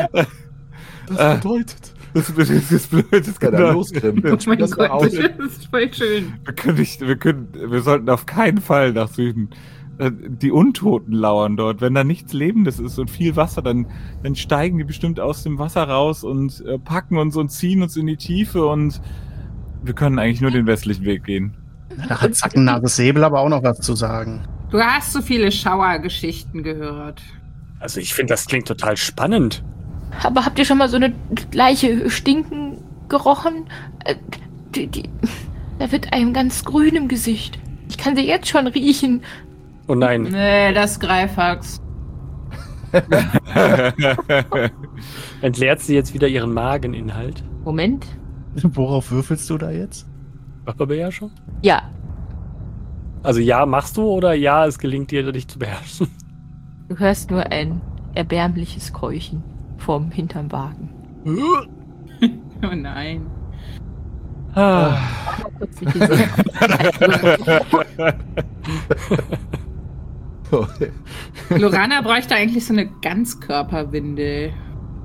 Das bedeutet. Das bedeutet, das bedeutet Ja, dann genau. los, Grimm. Oh mein Das war Gott, aus. das ist voll schön. Wir können nicht, wir können, wir sollten auf keinen Fall nach Süden. Äh, Die Untoten lauern dort. Wenn da nichts Lebendes ist und viel Wasser, dann, dann steigen die bestimmt aus dem Wasser raus und äh, packen uns und ziehen uns in die Tiefe und wir können eigentlich nur den westlichen Weg gehen. Da hat Zackennase Säbel aber auch noch was zu sagen. Du hast so viele Schauergeschichten gehört. Also ich finde, das klingt total spannend. Aber habt ihr schon mal so eine Leiche stinken gerochen? Äh, Die, die, da wird einem ganz grün im Gesicht. Ich kann sie jetzt schon riechen. Oh nein. Nee, das Greifax. Entleert sie jetzt wieder ihren Mageninhalt? Moment. Worauf würfelst du da jetzt? Körperbeherrschung? Ja, Also ja, machst du oder ja, es gelingt dir, dich zu beherrschen? du hörst nur ein erbärmliches Keuchen vom hinterm Wagen. Oh nein. Ah. Kurz die Gesicht- Lorana bräuchte eigentlich so eine Ganzkörperwindel.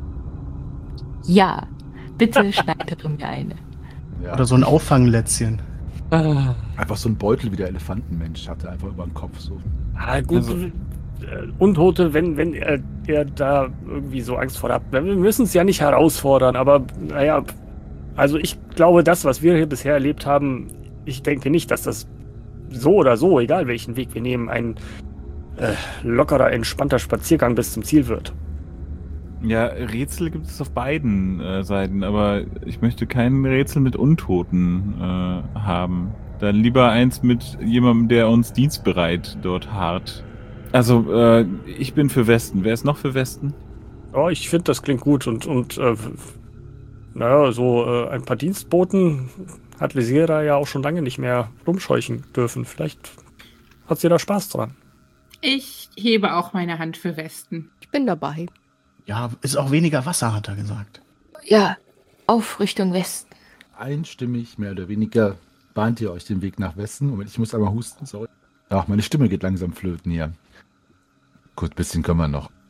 Ja, bitte schneidere mir eine. Ja. Oder so ein Auffanglätzchen. Ah. Einfach so ein Beutel wie der Elefantenmensch hatte einfach über den Kopf so. Ah, gut. Also- äh, Untote, wenn, wenn er, er da irgendwie so Angst vor hat. Wir müssen es ja nicht herausfordern, aber naja, also ich glaube, das, was wir hier bisher erlebt haben, ich denke nicht, dass das so oder so, egal welchen Weg wir nehmen, ein äh, lockerer, entspannter Spaziergang bis zum Ziel wird. Ja, Rätsel gibt es auf beiden äh, Seiten, aber ich möchte kein Rätsel mit Untoten äh, haben. Dann lieber eins mit jemandem, der uns dienstbereit dort harrt. Also, äh, ich bin für Westen. Wer ist noch für Westen? Ja, ich finde, das klingt gut und, und äh, naja, so äh, ein paar Dienstboten hat Lesira ja auch schon lange nicht mehr rumscheuchen dürfen. Vielleicht hat sie da Spaß dran. Ich hebe auch meine Hand für Westen. Ich bin dabei. Ja, ist auch weniger Wasser, hat er gesagt. Ja, auf Richtung Westen. Einstimmig, mehr oder weniger, bahnt ihr euch den Weg nach Westen. Moment, ich muss einmal husten, sorry. Ach, meine Stimme geht langsam flöten hier. Gut, bisschen können wir noch.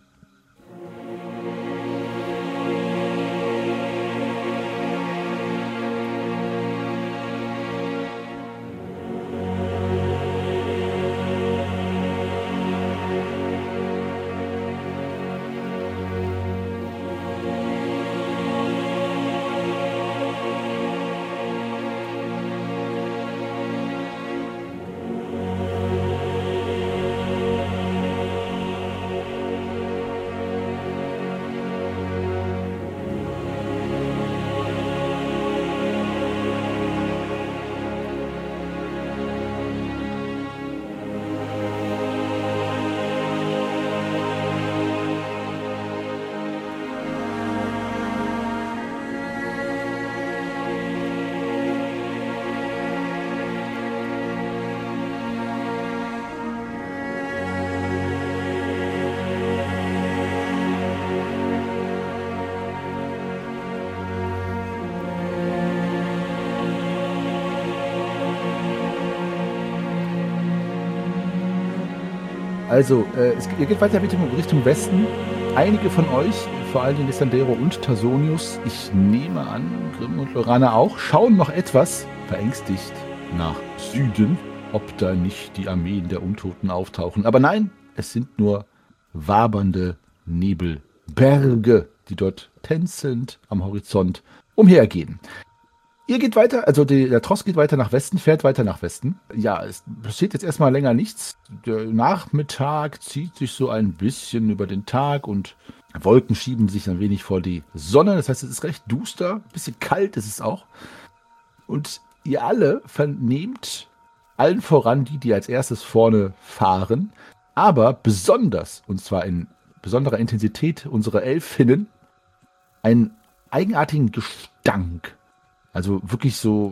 also, äh, es, ihr geht weiter Richtung, Richtung Westen. Einige von euch, vor allem Lissandero und Tasonius, ich nehme an, Grimm und Lorana auch, schauen noch etwas verängstigt nach Süden, ob da nicht die Armeen der Untoten auftauchen. Aber nein, es sind nur wabernde Nebelberge, die dort tänzelnd am Horizont umhergehen. Ihr geht weiter, also die, der Tross geht weiter nach Westen, fährt weiter nach Westen. Ja, es passiert jetzt erstmal länger nichts. Der Nachmittag zieht sich so ein bisschen über den Tag und Wolken schieben sich ein wenig vor die Sonne. Das heißt, es ist recht duster, ein bisschen kalt ist es auch. Und ihr alle vernehmt, allen voran die, die als erstes vorne fahren, aber besonders, und zwar in besonderer Intensität, unsere Elfinnen, einen eigenartigen Gestank. Also wirklich so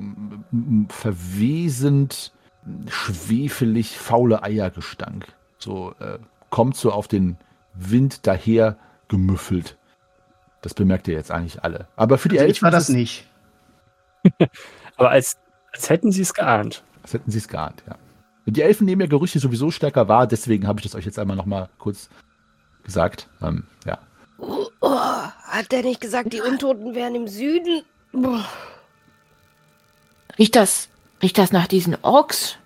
verwesend, schwefelig, faule Eiergestank. So äh, kommt so auf den Wind daher gemüffelt. Das bemerkt ihr jetzt eigentlich alle. Aber für die Also Elfen ich war das nicht. Aber als, als hätten sie es geahnt. Als hätten sie es geahnt, ja. Die Elfen nehmen ja Gerüche sowieso stärker wahr, deswegen habe ich das euch jetzt einmal noch mal kurz gesagt. Ähm, ja. Oh, oh, hat der nicht gesagt, die Untoten wären im Süden? Boah. Riecht das, riecht das nach diesen Orks?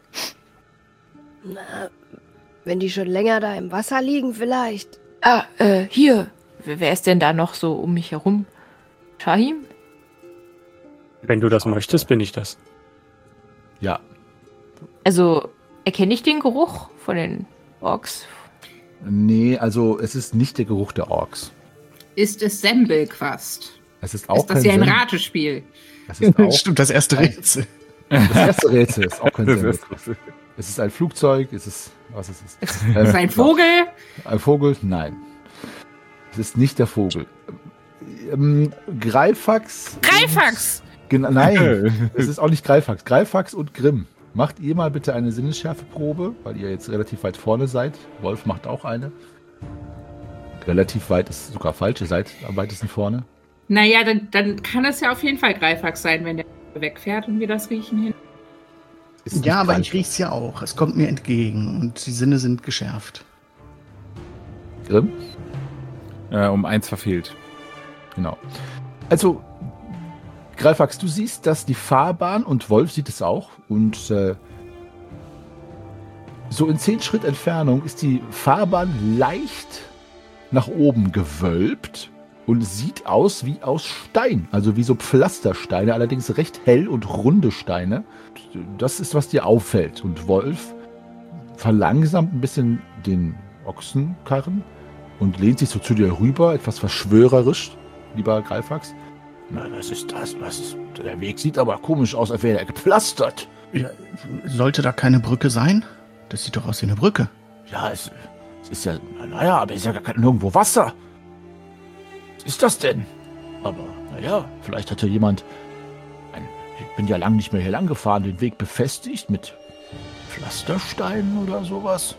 Na, wenn die schon länger da im Wasser liegen, vielleicht. Ah, äh, hier. Wer ist denn da noch so um mich herum? Shahim? Wenn du das möchtest, bin ich das. Ja. Also, erkenne ich den Geruch von den Orks? Nee, also es ist nicht der Geruch der Orks. Ist es Sembelquast? Es ist auch Ist das kein ja ein Sem- Ratespiel? Es ist auch Stimmt, das erste Rätsel. das erste Rätsel ist auch kein Das Sembel. ist- Es ist ein Flugzeug, es ist, was ist es? Ist es ein Vogel? Ein Vogel? Nein. Es ist nicht der Vogel. Ähm, Greifax. Greifax! Gen- Nein, es ist auch nicht Greifax. Greifax und Grimm. Macht ihr mal bitte eine Sinnesschärfeprobe, weil ihr jetzt relativ weit vorne seid. Wolf macht auch eine. Relativ weit ist sogar falsch, ihr seid am weitesten vorne. Naja, dann, dann kann es ja auf jeden Fall Greifax sein, wenn der wegfährt und wir das riechen hin. Ist nicht Ja, aber Greifax. ich riech's ja auch. Es kommt mir entgegen und die Sinne sind geschärft. Grimm? Äh, um eins verfehlt. Genau. Also, Greifax, du siehst, dass die Fahrbahn, und Wolf sieht es auch, und äh, so in zehn Schritt Entfernung ist die Fahrbahn leicht nach oben gewölbt und sieht aus wie aus Stein, also wie so Pflastersteine, allerdings recht hell und runde Steine. Das ist, was dir auffällt. Und Wolf verlangsamt ein bisschen den Ochsenkarren und lehnt sich so zu dir rüber, etwas verschwörerisch, lieber Greifax. Na, was ist das? Was ist, der Weg sieht aber komisch aus, als wäre er gepflastert. Ja, sollte da keine Brücke sein? Das sieht doch aus wie eine Brücke. Ja, es, es ist ja, naja, aber es ist ja gar kein, nirgendwo Wasser. Was ist das denn? Aber, naja, vielleicht hatte jemand, ein, ich bin ja lang nicht mehr hier lang gefahren, den Weg befestigt mit Pflastersteinen oder sowas.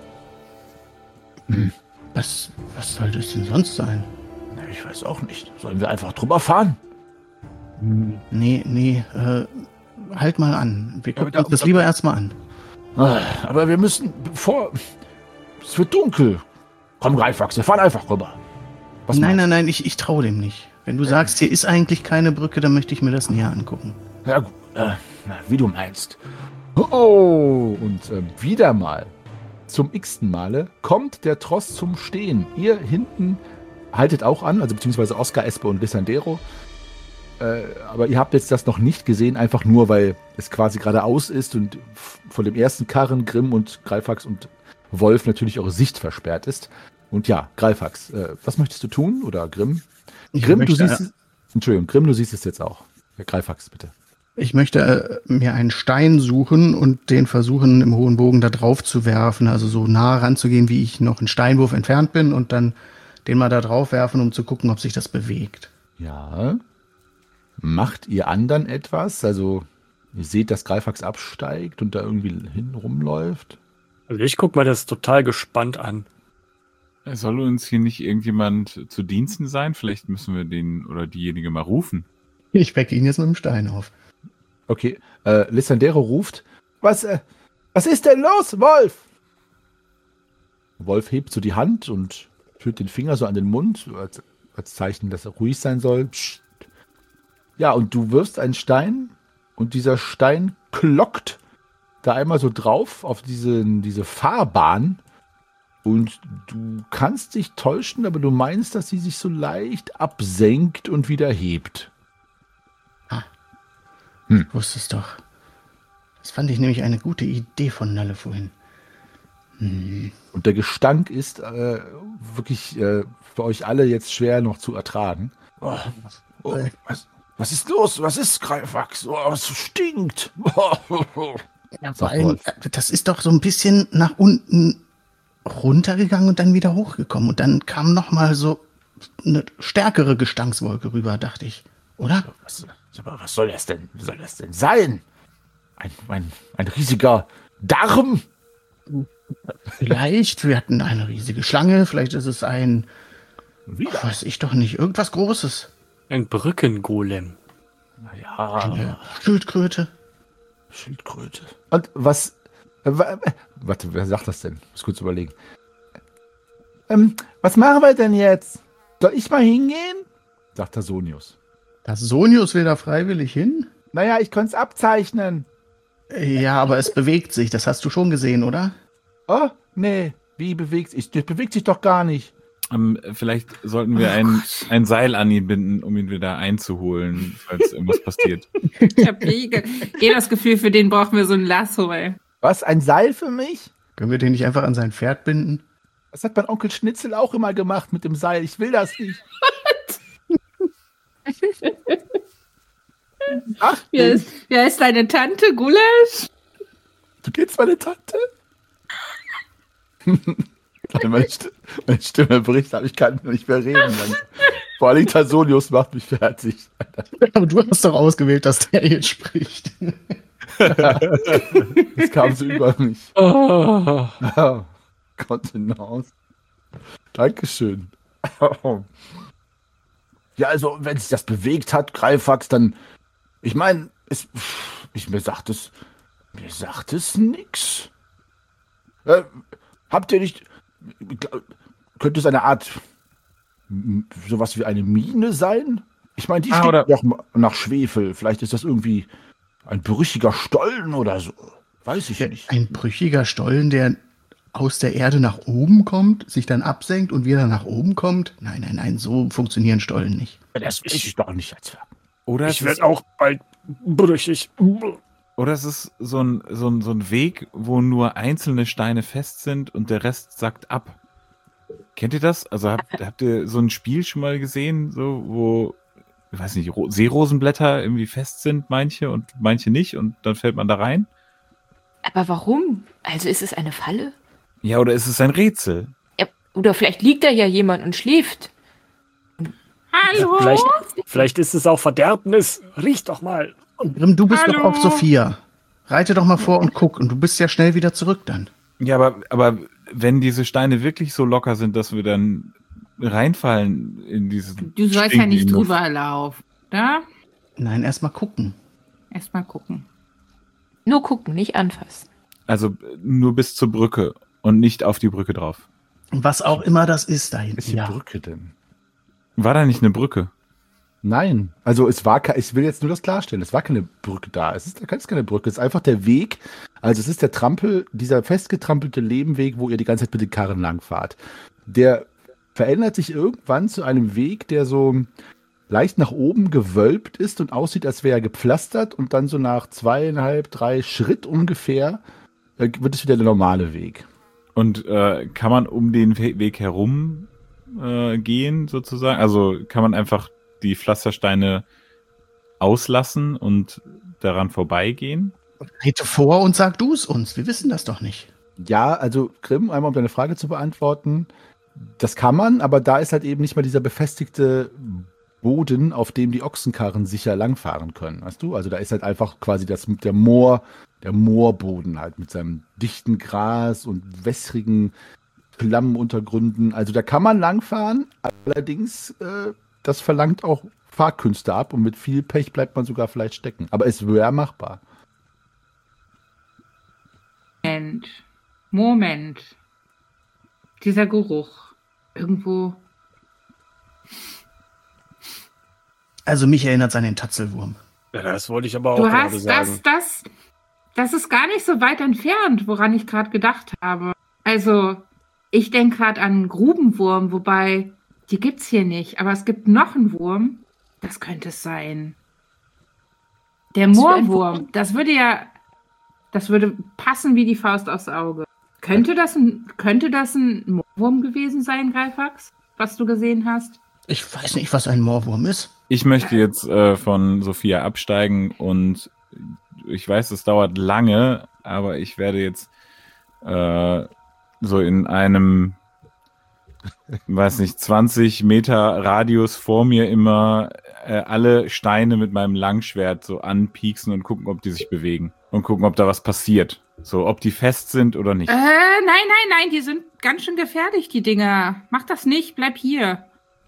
Hm. Was, was soll das denn sonst sein? Na, ich weiß auch nicht. Sollen wir einfach drüber fahren? Hm. Nee, nee, äh, halt mal an. Wir gucken aber da- uns das da- lieber erstmal an. Ah, Aber wir müssen, bevor, es wird dunkel. Komm, Greifax, wir fahren einfach rüber. Was nein, meinst nein, nein, ich, ich traue dem nicht. Wenn du sagst, hier ist eigentlich keine Brücke, dann möchte ich mir das näher angucken. du? Ja, gut, äh, na, wie du meinst. Oh, und äh, wieder mal, zum x-ten Male, kommt der Tross zum Stehen. Ihr hinten haltet auch an, also beziehungsweise Oscar, Espe und Lissandero. Äh, aber ihr habt jetzt das noch nicht gesehen, einfach nur, weil es quasi geradeaus ist und f- von dem ersten Karren Grimm und Greifax und Wolf natürlich eure Sicht versperrt ist. Und ja, Greifax, äh, was möchtest du tun? Oder Grimm? Ich Grimm, du möchte, siehst es. Entschuldigung, Grimm, du siehst es jetzt auch. Ja, Greifax, bitte. Ich möchte äh, mir einen Stein suchen und den versuchen, im hohen Bogen da drauf zu werfen. Also so nah ranzugehen, wie ich noch einen Steinwurf entfernt bin und dann den mal da drauf werfen, um zu gucken, ob sich das bewegt. Ja. Macht ihr anderen etwas? Also, ihr seht, dass Greifax absteigt und da irgendwie hin rumläuft? Also ich guck mal das total gespannt an. Soll uns hier nicht irgendjemand zu Diensten sein? Vielleicht müssen wir den oder diejenige mal rufen. Ich wecke ihn jetzt mit dem Stein auf. Okay, äh, Lissandero ruft, was, äh, was ist denn los, Wolf? Wolf hebt so die Hand und führt den Finger so an den Mund, als, als Zeichen, dass er ruhig sein soll. Psst. Ja, und du wirfst einen Stein und dieser Stein klockt da einmal so drauf auf diese, diese Fahrbahn und du kannst dich täuschen, aber du meinst, dass sie sich so leicht absenkt und wieder hebt. Ah, hm. Ich wusste es doch. Das fand ich nämlich eine gute Idee von Nalle vorhin. Hm. Und der Gestank ist äh, wirklich äh, für euch alle jetzt schwer noch zu ertragen. Oh, oh, was, was ist los? Was ist Greifax? Oh, es stinkt. Ja, vor allem, das ist doch so ein bisschen nach unten runtergegangen und dann wieder hochgekommen. Und dann kam noch mal so eine stärkere Gestankswolke rüber, dachte ich. Oder? Was, aber was soll das denn? Was soll das denn sein? Ein, ein, ein riesiger Darm? Vielleicht, wir hatten eine riesige Schlange, vielleicht ist es ein, Wieder? weiß ich doch nicht, irgendwas Großes. Ein Brückengolem. Naja, Eine Schildkröte. Schildkröte. Und was, äh, warte, wer sagt das denn? Muss kurz überlegen. Ähm, was machen wir denn jetzt? Soll ich mal hingehen? Sagt Tasonius. Tasonius will da freiwillig hin? Naja, ich könnte es abzeichnen. Ja, aber es bewegt sich, das hast du schon gesehen, oder? Oh, nee, wie bewegt sich? Das bewegt sich doch gar nicht. Ähm, vielleicht sollten wir ein, ein Seil an ihn binden, um ihn wieder einzuholen, falls irgendwas passiert. Ich habe eh, eh das Gefühl, für den brauchen wir so ein Lasso, ey. Was, ein Seil für mich? Können wir den nicht einfach an sein Pferd binden? Das hat mein Onkel Schnitzel auch immer gemacht mit dem Seil. Ich will das nicht. Ach, wer ist, wer ist deine Tante, Gulasch? Du kennst meine Tante? meine, Stimme, meine Stimme bricht, aber ich kann nicht mehr reden. Dann. Vor allem Tasonius macht mich fertig. Aber du hast doch ausgewählt, dass der jetzt spricht. Das kam so über mich. Oh. Oh, Kontenance. Dankeschön. Ja, also, wenn sich das bewegt hat, Greifax, dann, ich meine, ich, mir sagt es, mir sagt es nix. Äh, habt ihr nicht, könnte es eine Art, sowas wie eine Mine sein? Ich meine, die Ah, steht oder- doch nach Schwefel. Vielleicht ist das irgendwie ein brüchiger Stollen oder so. Weiß ich nicht. Ein brüchiger Stollen, der aus der Erde nach oben kommt, sich dann absenkt und wieder nach oben kommt? Nein, nein, nein, so funktionieren Stollen nicht. Das weiß ich doch nicht als Zwerg. Oder Ich es werde ist, auch bald brüchig. oder es ist so ein, so, ein, so ein Weg, wo nur einzelne Steine fest sind und der Rest sackt ab. Kennt ihr das? Also habt, habt ihr so ein Spiel schon mal gesehen, so wo, ich weiß nicht, Ro- Seerosenblätter irgendwie fest sind, manche und manche nicht und dann fällt man da rein? Aber warum? Also ist es eine Falle? Ja, oder ist es ein Rätsel? Ja, oder vielleicht liegt da ja jemand und schläft. Hallo? Vielleicht, vielleicht ist es auch Verderbnis. Riech doch mal. Grimm, du bist Hallo? doch auf Sophia. Reite doch mal vor und guck und du bist ja schnell wieder zurück dann. Ja, aber, aber wenn diese Steine wirklich so locker sind, dass wir dann reinfallen in diesen Du sollst ja nicht stinkenden Luft. drüber laufen, oder? Nein, erst mal gucken. Erstmal gucken. Nur gucken, nicht anfassen. Also nur bis zur Brücke und nicht auf die Brücke drauf. Was auch immer das ist da hinten. Ist die Ja. Brücke denn? War da nicht eine Brücke? Nein, also es war, ke- ich will jetzt nur das klarstellen, es war keine Brücke da, es ist, es ist keine Brücke, es ist einfach der Weg, also es ist der Trampel, dieser festgetrampelte Lebenweg, wo ihr die ganze Zeit mit den Karren langfahrt. Der verändert sich irgendwann zu einem Weg, der so leicht nach oben gewölbt ist und aussieht, als wäre er gepflastert und dann so nach zweieinhalb, drei Schritt ungefähr äh, wird es wieder der normale Weg. Und äh, kann man um den We- Weg herum äh, gehen, sozusagen? Also kann man einfach die Pflastersteine auslassen und daran vorbeigehen? Rede vor und sag du es uns. Wir wissen das doch nicht. Ja, also Grimm, einmal um deine Frage zu beantworten, das kann man, aber da ist halt eben nicht mal dieser befestigte Boden, auf dem die Ochsenkarren sicher langfahren können, weißt du? Also da ist halt einfach quasi das der Moor, der Moorboden halt mit seinem dichten Gras und wässrigen Klammenuntergründen. Also da kann man langfahren, allerdings äh, das verlangt auch Fahrkünste ab und mit viel Pech bleibt man sogar vielleicht stecken. Aber es wäre machbar. Moment. Moment. Dieser Geruch. Irgendwo. Also mich erinnert es an den Tatzelwurm. Ja, das wollte ich aber auch Du gerade hast sagen. das, das, das ist gar nicht so weit entfernt, woran ich gerade gedacht habe. Also, ich denke gerade an einen Grubenwurm, wobei, die gibt's hier nicht. Aber es gibt noch einen Wurm. Das könnte es sein. Der Was für ein Moorwurm, das würde ja, das würde passen wie die Faust aufs Auge. Könnte das ein, könnte das ein Moorwurm gewesen sein, Greifax, was du gesehen hast? Ich weiß nicht, was ein Moorwurm ist. Ich möchte jetzt äh, von Sophia absteigen und ich weiß, es dauert lange, aber ich werde jetzt äh, so in einem, weiß nicht, zwanzig Meter Radius vor mir immer äh, alle Steine mit meinem Langschwert so anpieksen und gucken, ob die sich bewegen und gucken, ob da was passiert. So, ob die fest sind oder nicht. Äh, nein, nein, nein, die sind ganz schön gefährlich, die Dinger. Mach das nicht, bleib hier.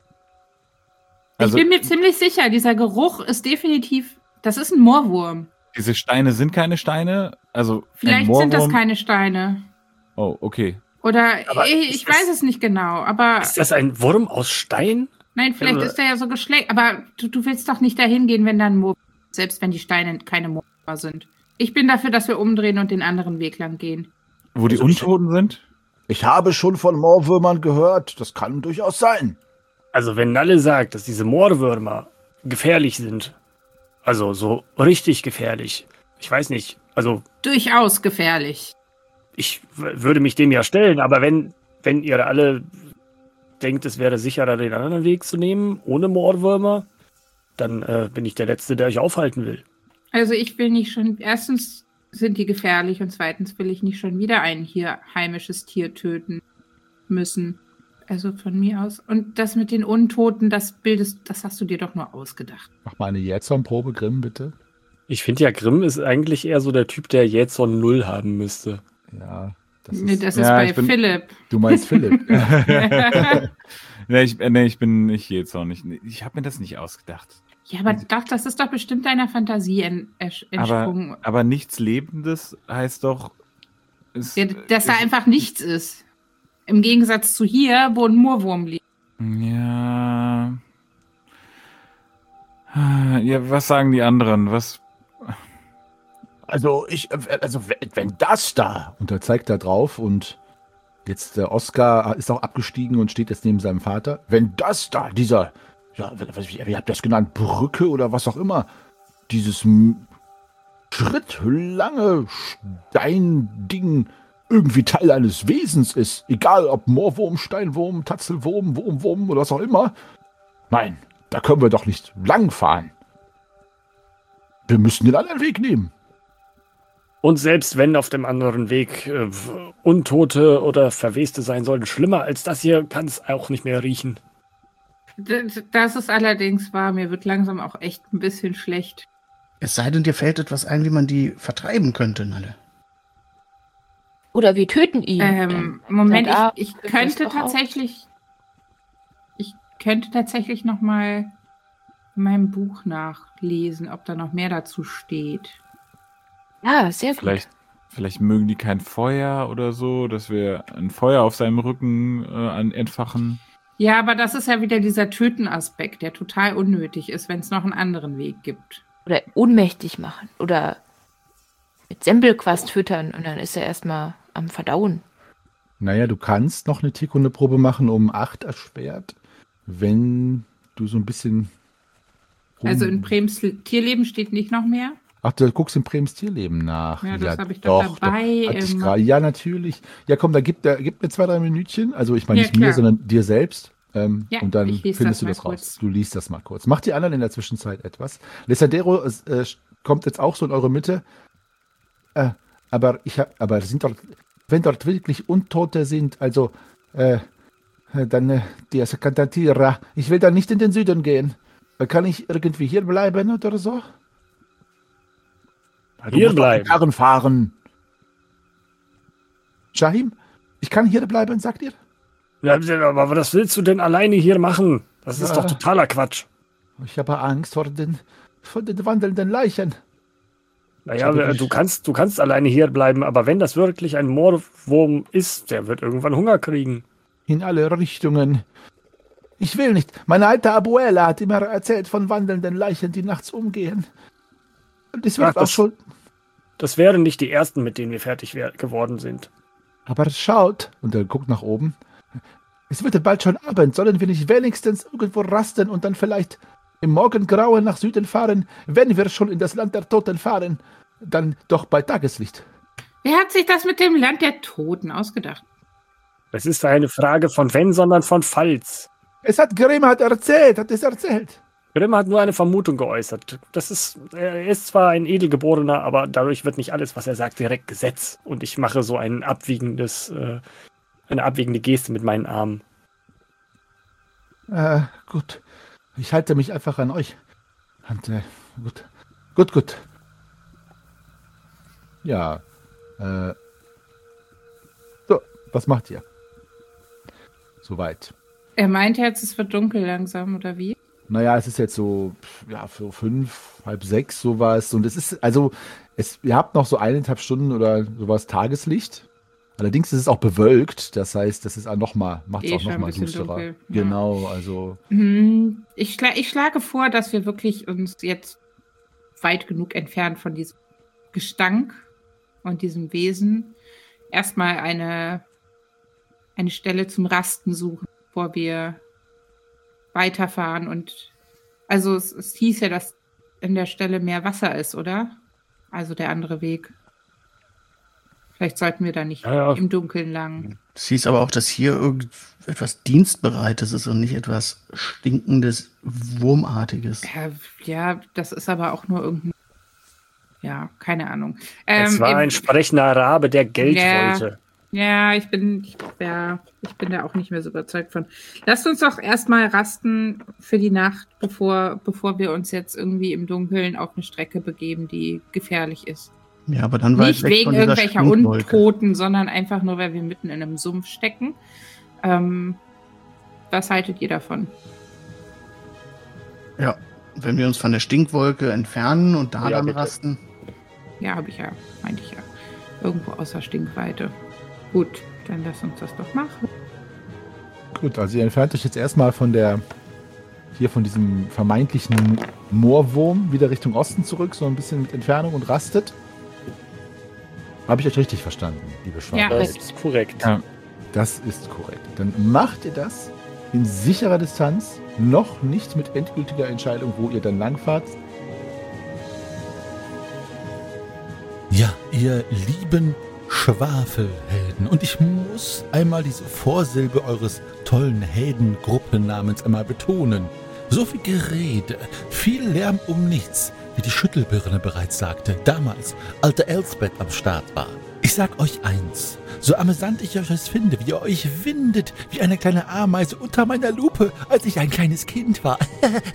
Also, ich bin mir ziemlich sicher, dieser Geruch ist definitiv, das ist ein Moorwurm. diese Steine sind keine Steine? Also ein Vielleicht Moorwurm? sind das keine Steine. Oh, okay. Oder Aber ich, ist ich das- weiß es nicht genau, aber Ist das ein Wurm aus Stein? nein, vielleicht aber- ist der ja so geschleckt. Aber du, du willst doch nicht dahin gehen, wenn da ein Moor, selbst wenn die Steine keine Moorwürmer sind. Ich bin dafür, dass wir umdrehen und den anderen Weg lang gehen. Wo die Also ich- Untoten sind? Ich habe schon von Moorwürmern gehört. Das kann durchaus sein. Also wenn Nalle sagt, dass diese Moorwürmer gefährlich sind, also so richtig gefährlich, ich weiß nicht, also Durchaus gefährlich. ich w- würde mich dem ja stellen, aber wenn, wenn ihr alle denkt, es wäre sicherer, den anderen Weg zu nehmen, ohne Moorwürmer, dann äh, bin ich der Letzte, der euch aufhalten will. Also ich will nicht schon, erstens sind die gefährlich und zweitens will ich nicht schon wieder ein hier heimisches Tier töten müssen. Also von mir aus. Und das mit den Untoten, das bildest, das hast du dir doch nur ausgedacht. Mach mal eine Jähzorn-Probe, Grimm, bitte. Ich finde ja, Grimm ist eigentlich eher so der Typ, der jetzt so ein Null haben müsste. Ja, das Nee, ist, das ist ja, bei ich bin- Philipp. du meinst Philipp. nee, ich, äh, nee, ich bin nicht jetzt auch nicht. Ich habe mir das nicht ausgedacht. Ja, aber doch, das ist doch bestimmt deiner Fantasie en, ersch- entsprungen. Aber, aber nichts Lebendes heißt doch. Ist, Ja, dass da ist, einfach nichts ist. Im Gegensatz zu hier, wo ein Moorwurm liegt. Ja. Ja, was sagen die anderen? Was. Also ich, also wenn- wenn das da, Und er zeigt da drauf und jetzt der Oscar ist auch abgestiegen und steht jetzt neben seinem Vater. wenn das da, dieser, ja, was, wie, wie habt ihr das genannt, Brücke oder was auch immer, dieses m- schrittlange Steinding irgendwie Teil eines Wesens ist, egal ob Moorwurm, Steinwurm, Tatzelwurm, Wurmwurm oder was auch immer. Nein, da können wir doch nicht lang fahren. Wir müssen den anderen Weg nehmen. Und selbst wenn auf dem anderen Weg äh, Untote oder Verweste sein sollten, schlimmer als das hier kann es auch nicht mehr riechen. D- Das ist allerdings wahr. Mir wird langsam auch echt ein bisschen schlecht. Es sei denn, dir fällt etwas ein, wie man die vertreiben könnte, Nalle. Oder wir töten ihn. Ähm, Dann- Moment, dann ich, ich darf- könnte das doch auch. tatsächlich. Ich könnte tatsächlich noch mal in meinem Buch nachlesen, ob da noch mehr dazu steht. Ja, sehr gut. Vielleicht, vielleicht mögen die kein Feuer oder so, dass wir ein Feuer auf seinem Rücken äh, an- entfachen. Ja, aber das ist ja wieder dieser Töten-Aspekt, der total unnötig ist, wenn es noch einen anderen Weg gibt. Oder ohnmächtig machen. Oder mit Sembelquast füttern und dann ist er erstmal am Verdauen. Naja, du kannst noch eine Tierkundeprobe machen um acht erschwert, wenn du so ein bisschen. rum- Also in Brems Tierleben steht nicht noch mehr. Ach, du guckst im Brems Tierleben nach. Ja, das hab ich doch dabei, hatte ich ähm. grad- ja, natürlich. Ja, komm, da gib, da, gib mir zwei, drei Minütchen. Also ich meine Ja, nicht mir, klar. sondern dir selbst. Ähm, Ja, und dann ich lese findest das du mal das raus. kurz. Du liest das mal kurz. Macht die anderen in der Zwischenzeit etwas. Lissandero äh, kommt jetzt auch so in eure Mitte. Äh, aber ich hab, aber sind dort, wenn dort wirklich Untote sind, also äh, dann äh, die Sakantantira. Ich will dann nicht in den Süden gehen. Äh, Kann ich irgendwie hier bleiben oder so? Ja, du Hier musst doch bleiben. die Karren fahren. Shahim, ich kann hier bleiben, sagt ihr? Ja, aber was willst du denn alleine hier machen? Das ist Ja. doch totaler Quatsch. Ich habe Angst vor den, vor den wandelnden Leichen. Naja, Aber äh, ich- du kannst, du kannst alleine hier bleiben, aber wenn das wirklich ein Moorwurm ist, der wird irgendwann Hunger kriegen. in alle Richtungen. Ich will nicht. Meine alte Abuela hat immer erzählt von wandelnden Leichen, die nachts umgehen. Und es wird Ach, auch das- schon... Das wären nicht die ersten, mit denen wir fertig wär- geworden sind. Aber schaut, und er guckt nach oben, es wird ja bald schon Abend, sollen wir nicht wenigstens irgendwo rasten und dann vielleicht im Morgengrauen nach Süden fahren, wenn wir schon in das Land der Toten fahren, dann doch bei Tageslicht. Wer hat sich das mit dem Land der Toten ausgedacht? Das ist eine Frage von wenn, sondern von falls. Es hat Grimm hat erzählt, hat es erzählt. Grimm hat nur eine Vermutung geäußert. Das ist, er ist zwar ein Edelgeborener, aber dadurch wird nicht alles, was er sagt, direkt Gesetz. Und ich mache so ein abwiegendes, äh, eine abwiegende Geste mit meinen Armen. Äh, gut. Ich halte mich einfach an euch. Und, äh, gut. Gut, gut. Ja. Äh. So, was macht ihr? Soweit. Er meint jetzt, es wird dunkel langsam, oder wie? Naja, es ist jetzt so, ja, für fünf, halb sechs sowas. Und es ist, also, es, ihr habt noch so eineinhalb Stunden oder sowas Tageslicht. Allerdings ist es auch bewölkt. Das heißt, das ist auch noch mal, macht es Eh auch schon noch ein mal bisschen düsterer. dunkel, ja. Genau, also. Hm, Ich, schla ich schlage vor, dass wir wirklich uns jetzt weit genug entfernt von diesem Gestank und diesem Wesen erstmal eine, eine Stelle zum Rasten suchen, bevor wir weiterfahren. Und also es, es hieß ja, dass in der Stelle mehr Wasser ist, oder? Also der andere Weg. Vielleicht sollten wir da nicht Ja, ja. im Dunkeln lang. Es hieß aber auch, dass hier irgendetwas Dienstbereites ist und nicht etwas Stinkendes, Wurmartiges. Ja, ja, das ist aber auch nur irgendein. Ja, keine Ahnung. Ähm, es war im- ein sprechender Arabe, der Geld Ja. wollte. Ja, ich bin, ich, ja, ich bin da auch nicht mehr so überzeugt von. Lasst uns doch erstmal rasten für die Nacht, bevor, bevor wir uns jetzt irgendwie im Dunkeln auf eine Strecke begeben, die gefährlich ist. Ja, aber dann weit Nicht weg wegen von dieser irgendwelcher Stinkwolke. Untoten, sondern einfach nur, weil wir mitten in einem Sumpf stecken. Ähm, was haltet ihr davon? Ja, wenn wir uns von der Stinkwolke entfernen und da Ja, dann bitte. rasten. Ja, habe ich ja, meinte ich ja. Irgendwo außer Stinkweite. Gut, dann lass uns das doch machen. Gut, also ihr entfernt euch jetzt erstmal von der, hier von diesem vermeintlichen Moorwurm wieder Richtung Osten zurück, so ein bisschen mit Entfernung und rastet. Habe ich euch richtig verstanden, liebe Schwaben? Ja. Das ist korrekt. Ja. Das ist korrekt. Dann macht ihr das in sicherer Distanz, noch nicht mit endgültiger Entscheidung, wo ihr dann langfahrt. Ja, ihr lieben Schwafelhelden. Und ich muss einmal diese Vorsilbe eures tollen Heldengruppenamens einmal betonen. So viel Gerede, viel Lärm um nichts, wie die Schüttelbirne bereits sagte, damals, als der Elsbeth am Start war. Ich sag euch eins, so amüsant ich euch es finde, wie ihr euch windet, wie eine kleine Ameise unter meiner Lupe, als ich ein kleines Kind war.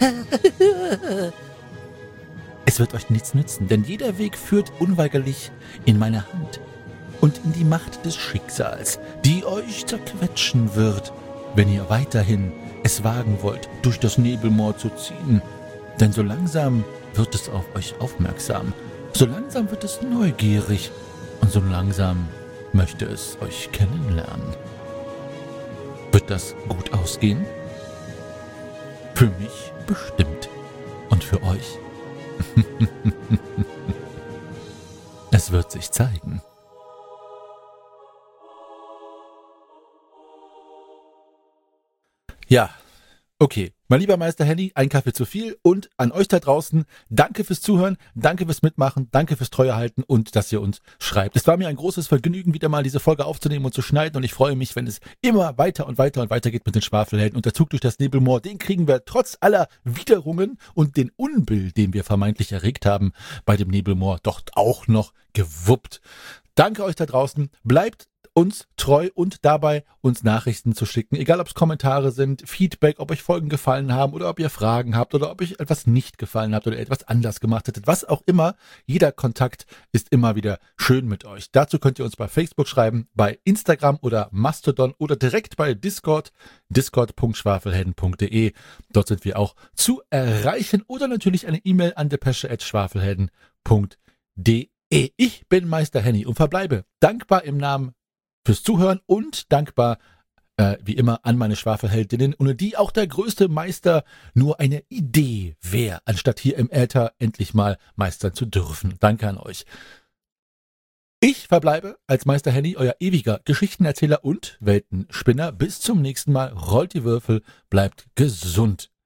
Es wird euch nichts nützen, denn jeder Weg führt unweigerlich in meine Hand und in die Macht des Schicksals, die euch zerquetschen wird, wenn ihr weiterhin es wagen wollt, durch das Nebelmoor zu ziehen. Denn so langsam wird es auf euch aufmerksam, so langsam wird es neugierig und so langsam möchte es euch kennenlernen. Wird das gut ausgehen? Für mich bestimmt. Und für euch? Es wird sich zeigen. Ja, okay. Mein lieber Meister Henny, ein Kaffee zu viel und an euch da draußen, danke fürs Zuhören, danke fürs Mitmachen, danke fürs Treuehalten und dass ihr uns schreibt. Es war mir ein großes Vergnügen, wieder mal diese Folge aufzunehmen und zu schneiden und ich freue mich, wenn es immer weiter und weiter und weiter geht mit den Schwafelhelden und der Zug durch das Nebelmoor, den kriegen wir trotz aller Widerungen und den Unbill, den wir vermeintlich erregt haben bei dem Nebelmoor, doch auch noch gewuppt. Danke euch da draußen, bleibt uns treu und dabei uns Nachrichten zu schicken, egal ob es Kommentare sind, Feedback, ob euch Folgen gefallen haben oder ob ihr Fragen habt oder ob euch etwas nicht gefallen habt oder etwas anders gemacht hättet, was auch immer. Jeder Kontakt ist immer wieder schön mit euch. Dazu könnt ihr uns bei Facebook schreiben, bei Instagram oder Mastodon oder direkt bei Discord, discord punkt schwafelhelden punkt de. Dort sind wir auch zu erreichen oder natürlich eine E-Mail an depesche at schwafelhelden punkt de. Ich bin Meister Henny und verbleibe dankbar im Namen fürs Zuhören und dankbar Äh, wie immer an meine Schwafelheldinnen, ohne die auch der größte Meister nur eine Idee wäre, anstatt hier im Äther endlich mal meistern zu dürfen. Danke an euch. Ich verbleibe als Meister Henny, euer ewiger Geschichtenerzähler und Weltenspinner. Bis zum nächsten Mal. Rollt die Würfel, bleibt gesund.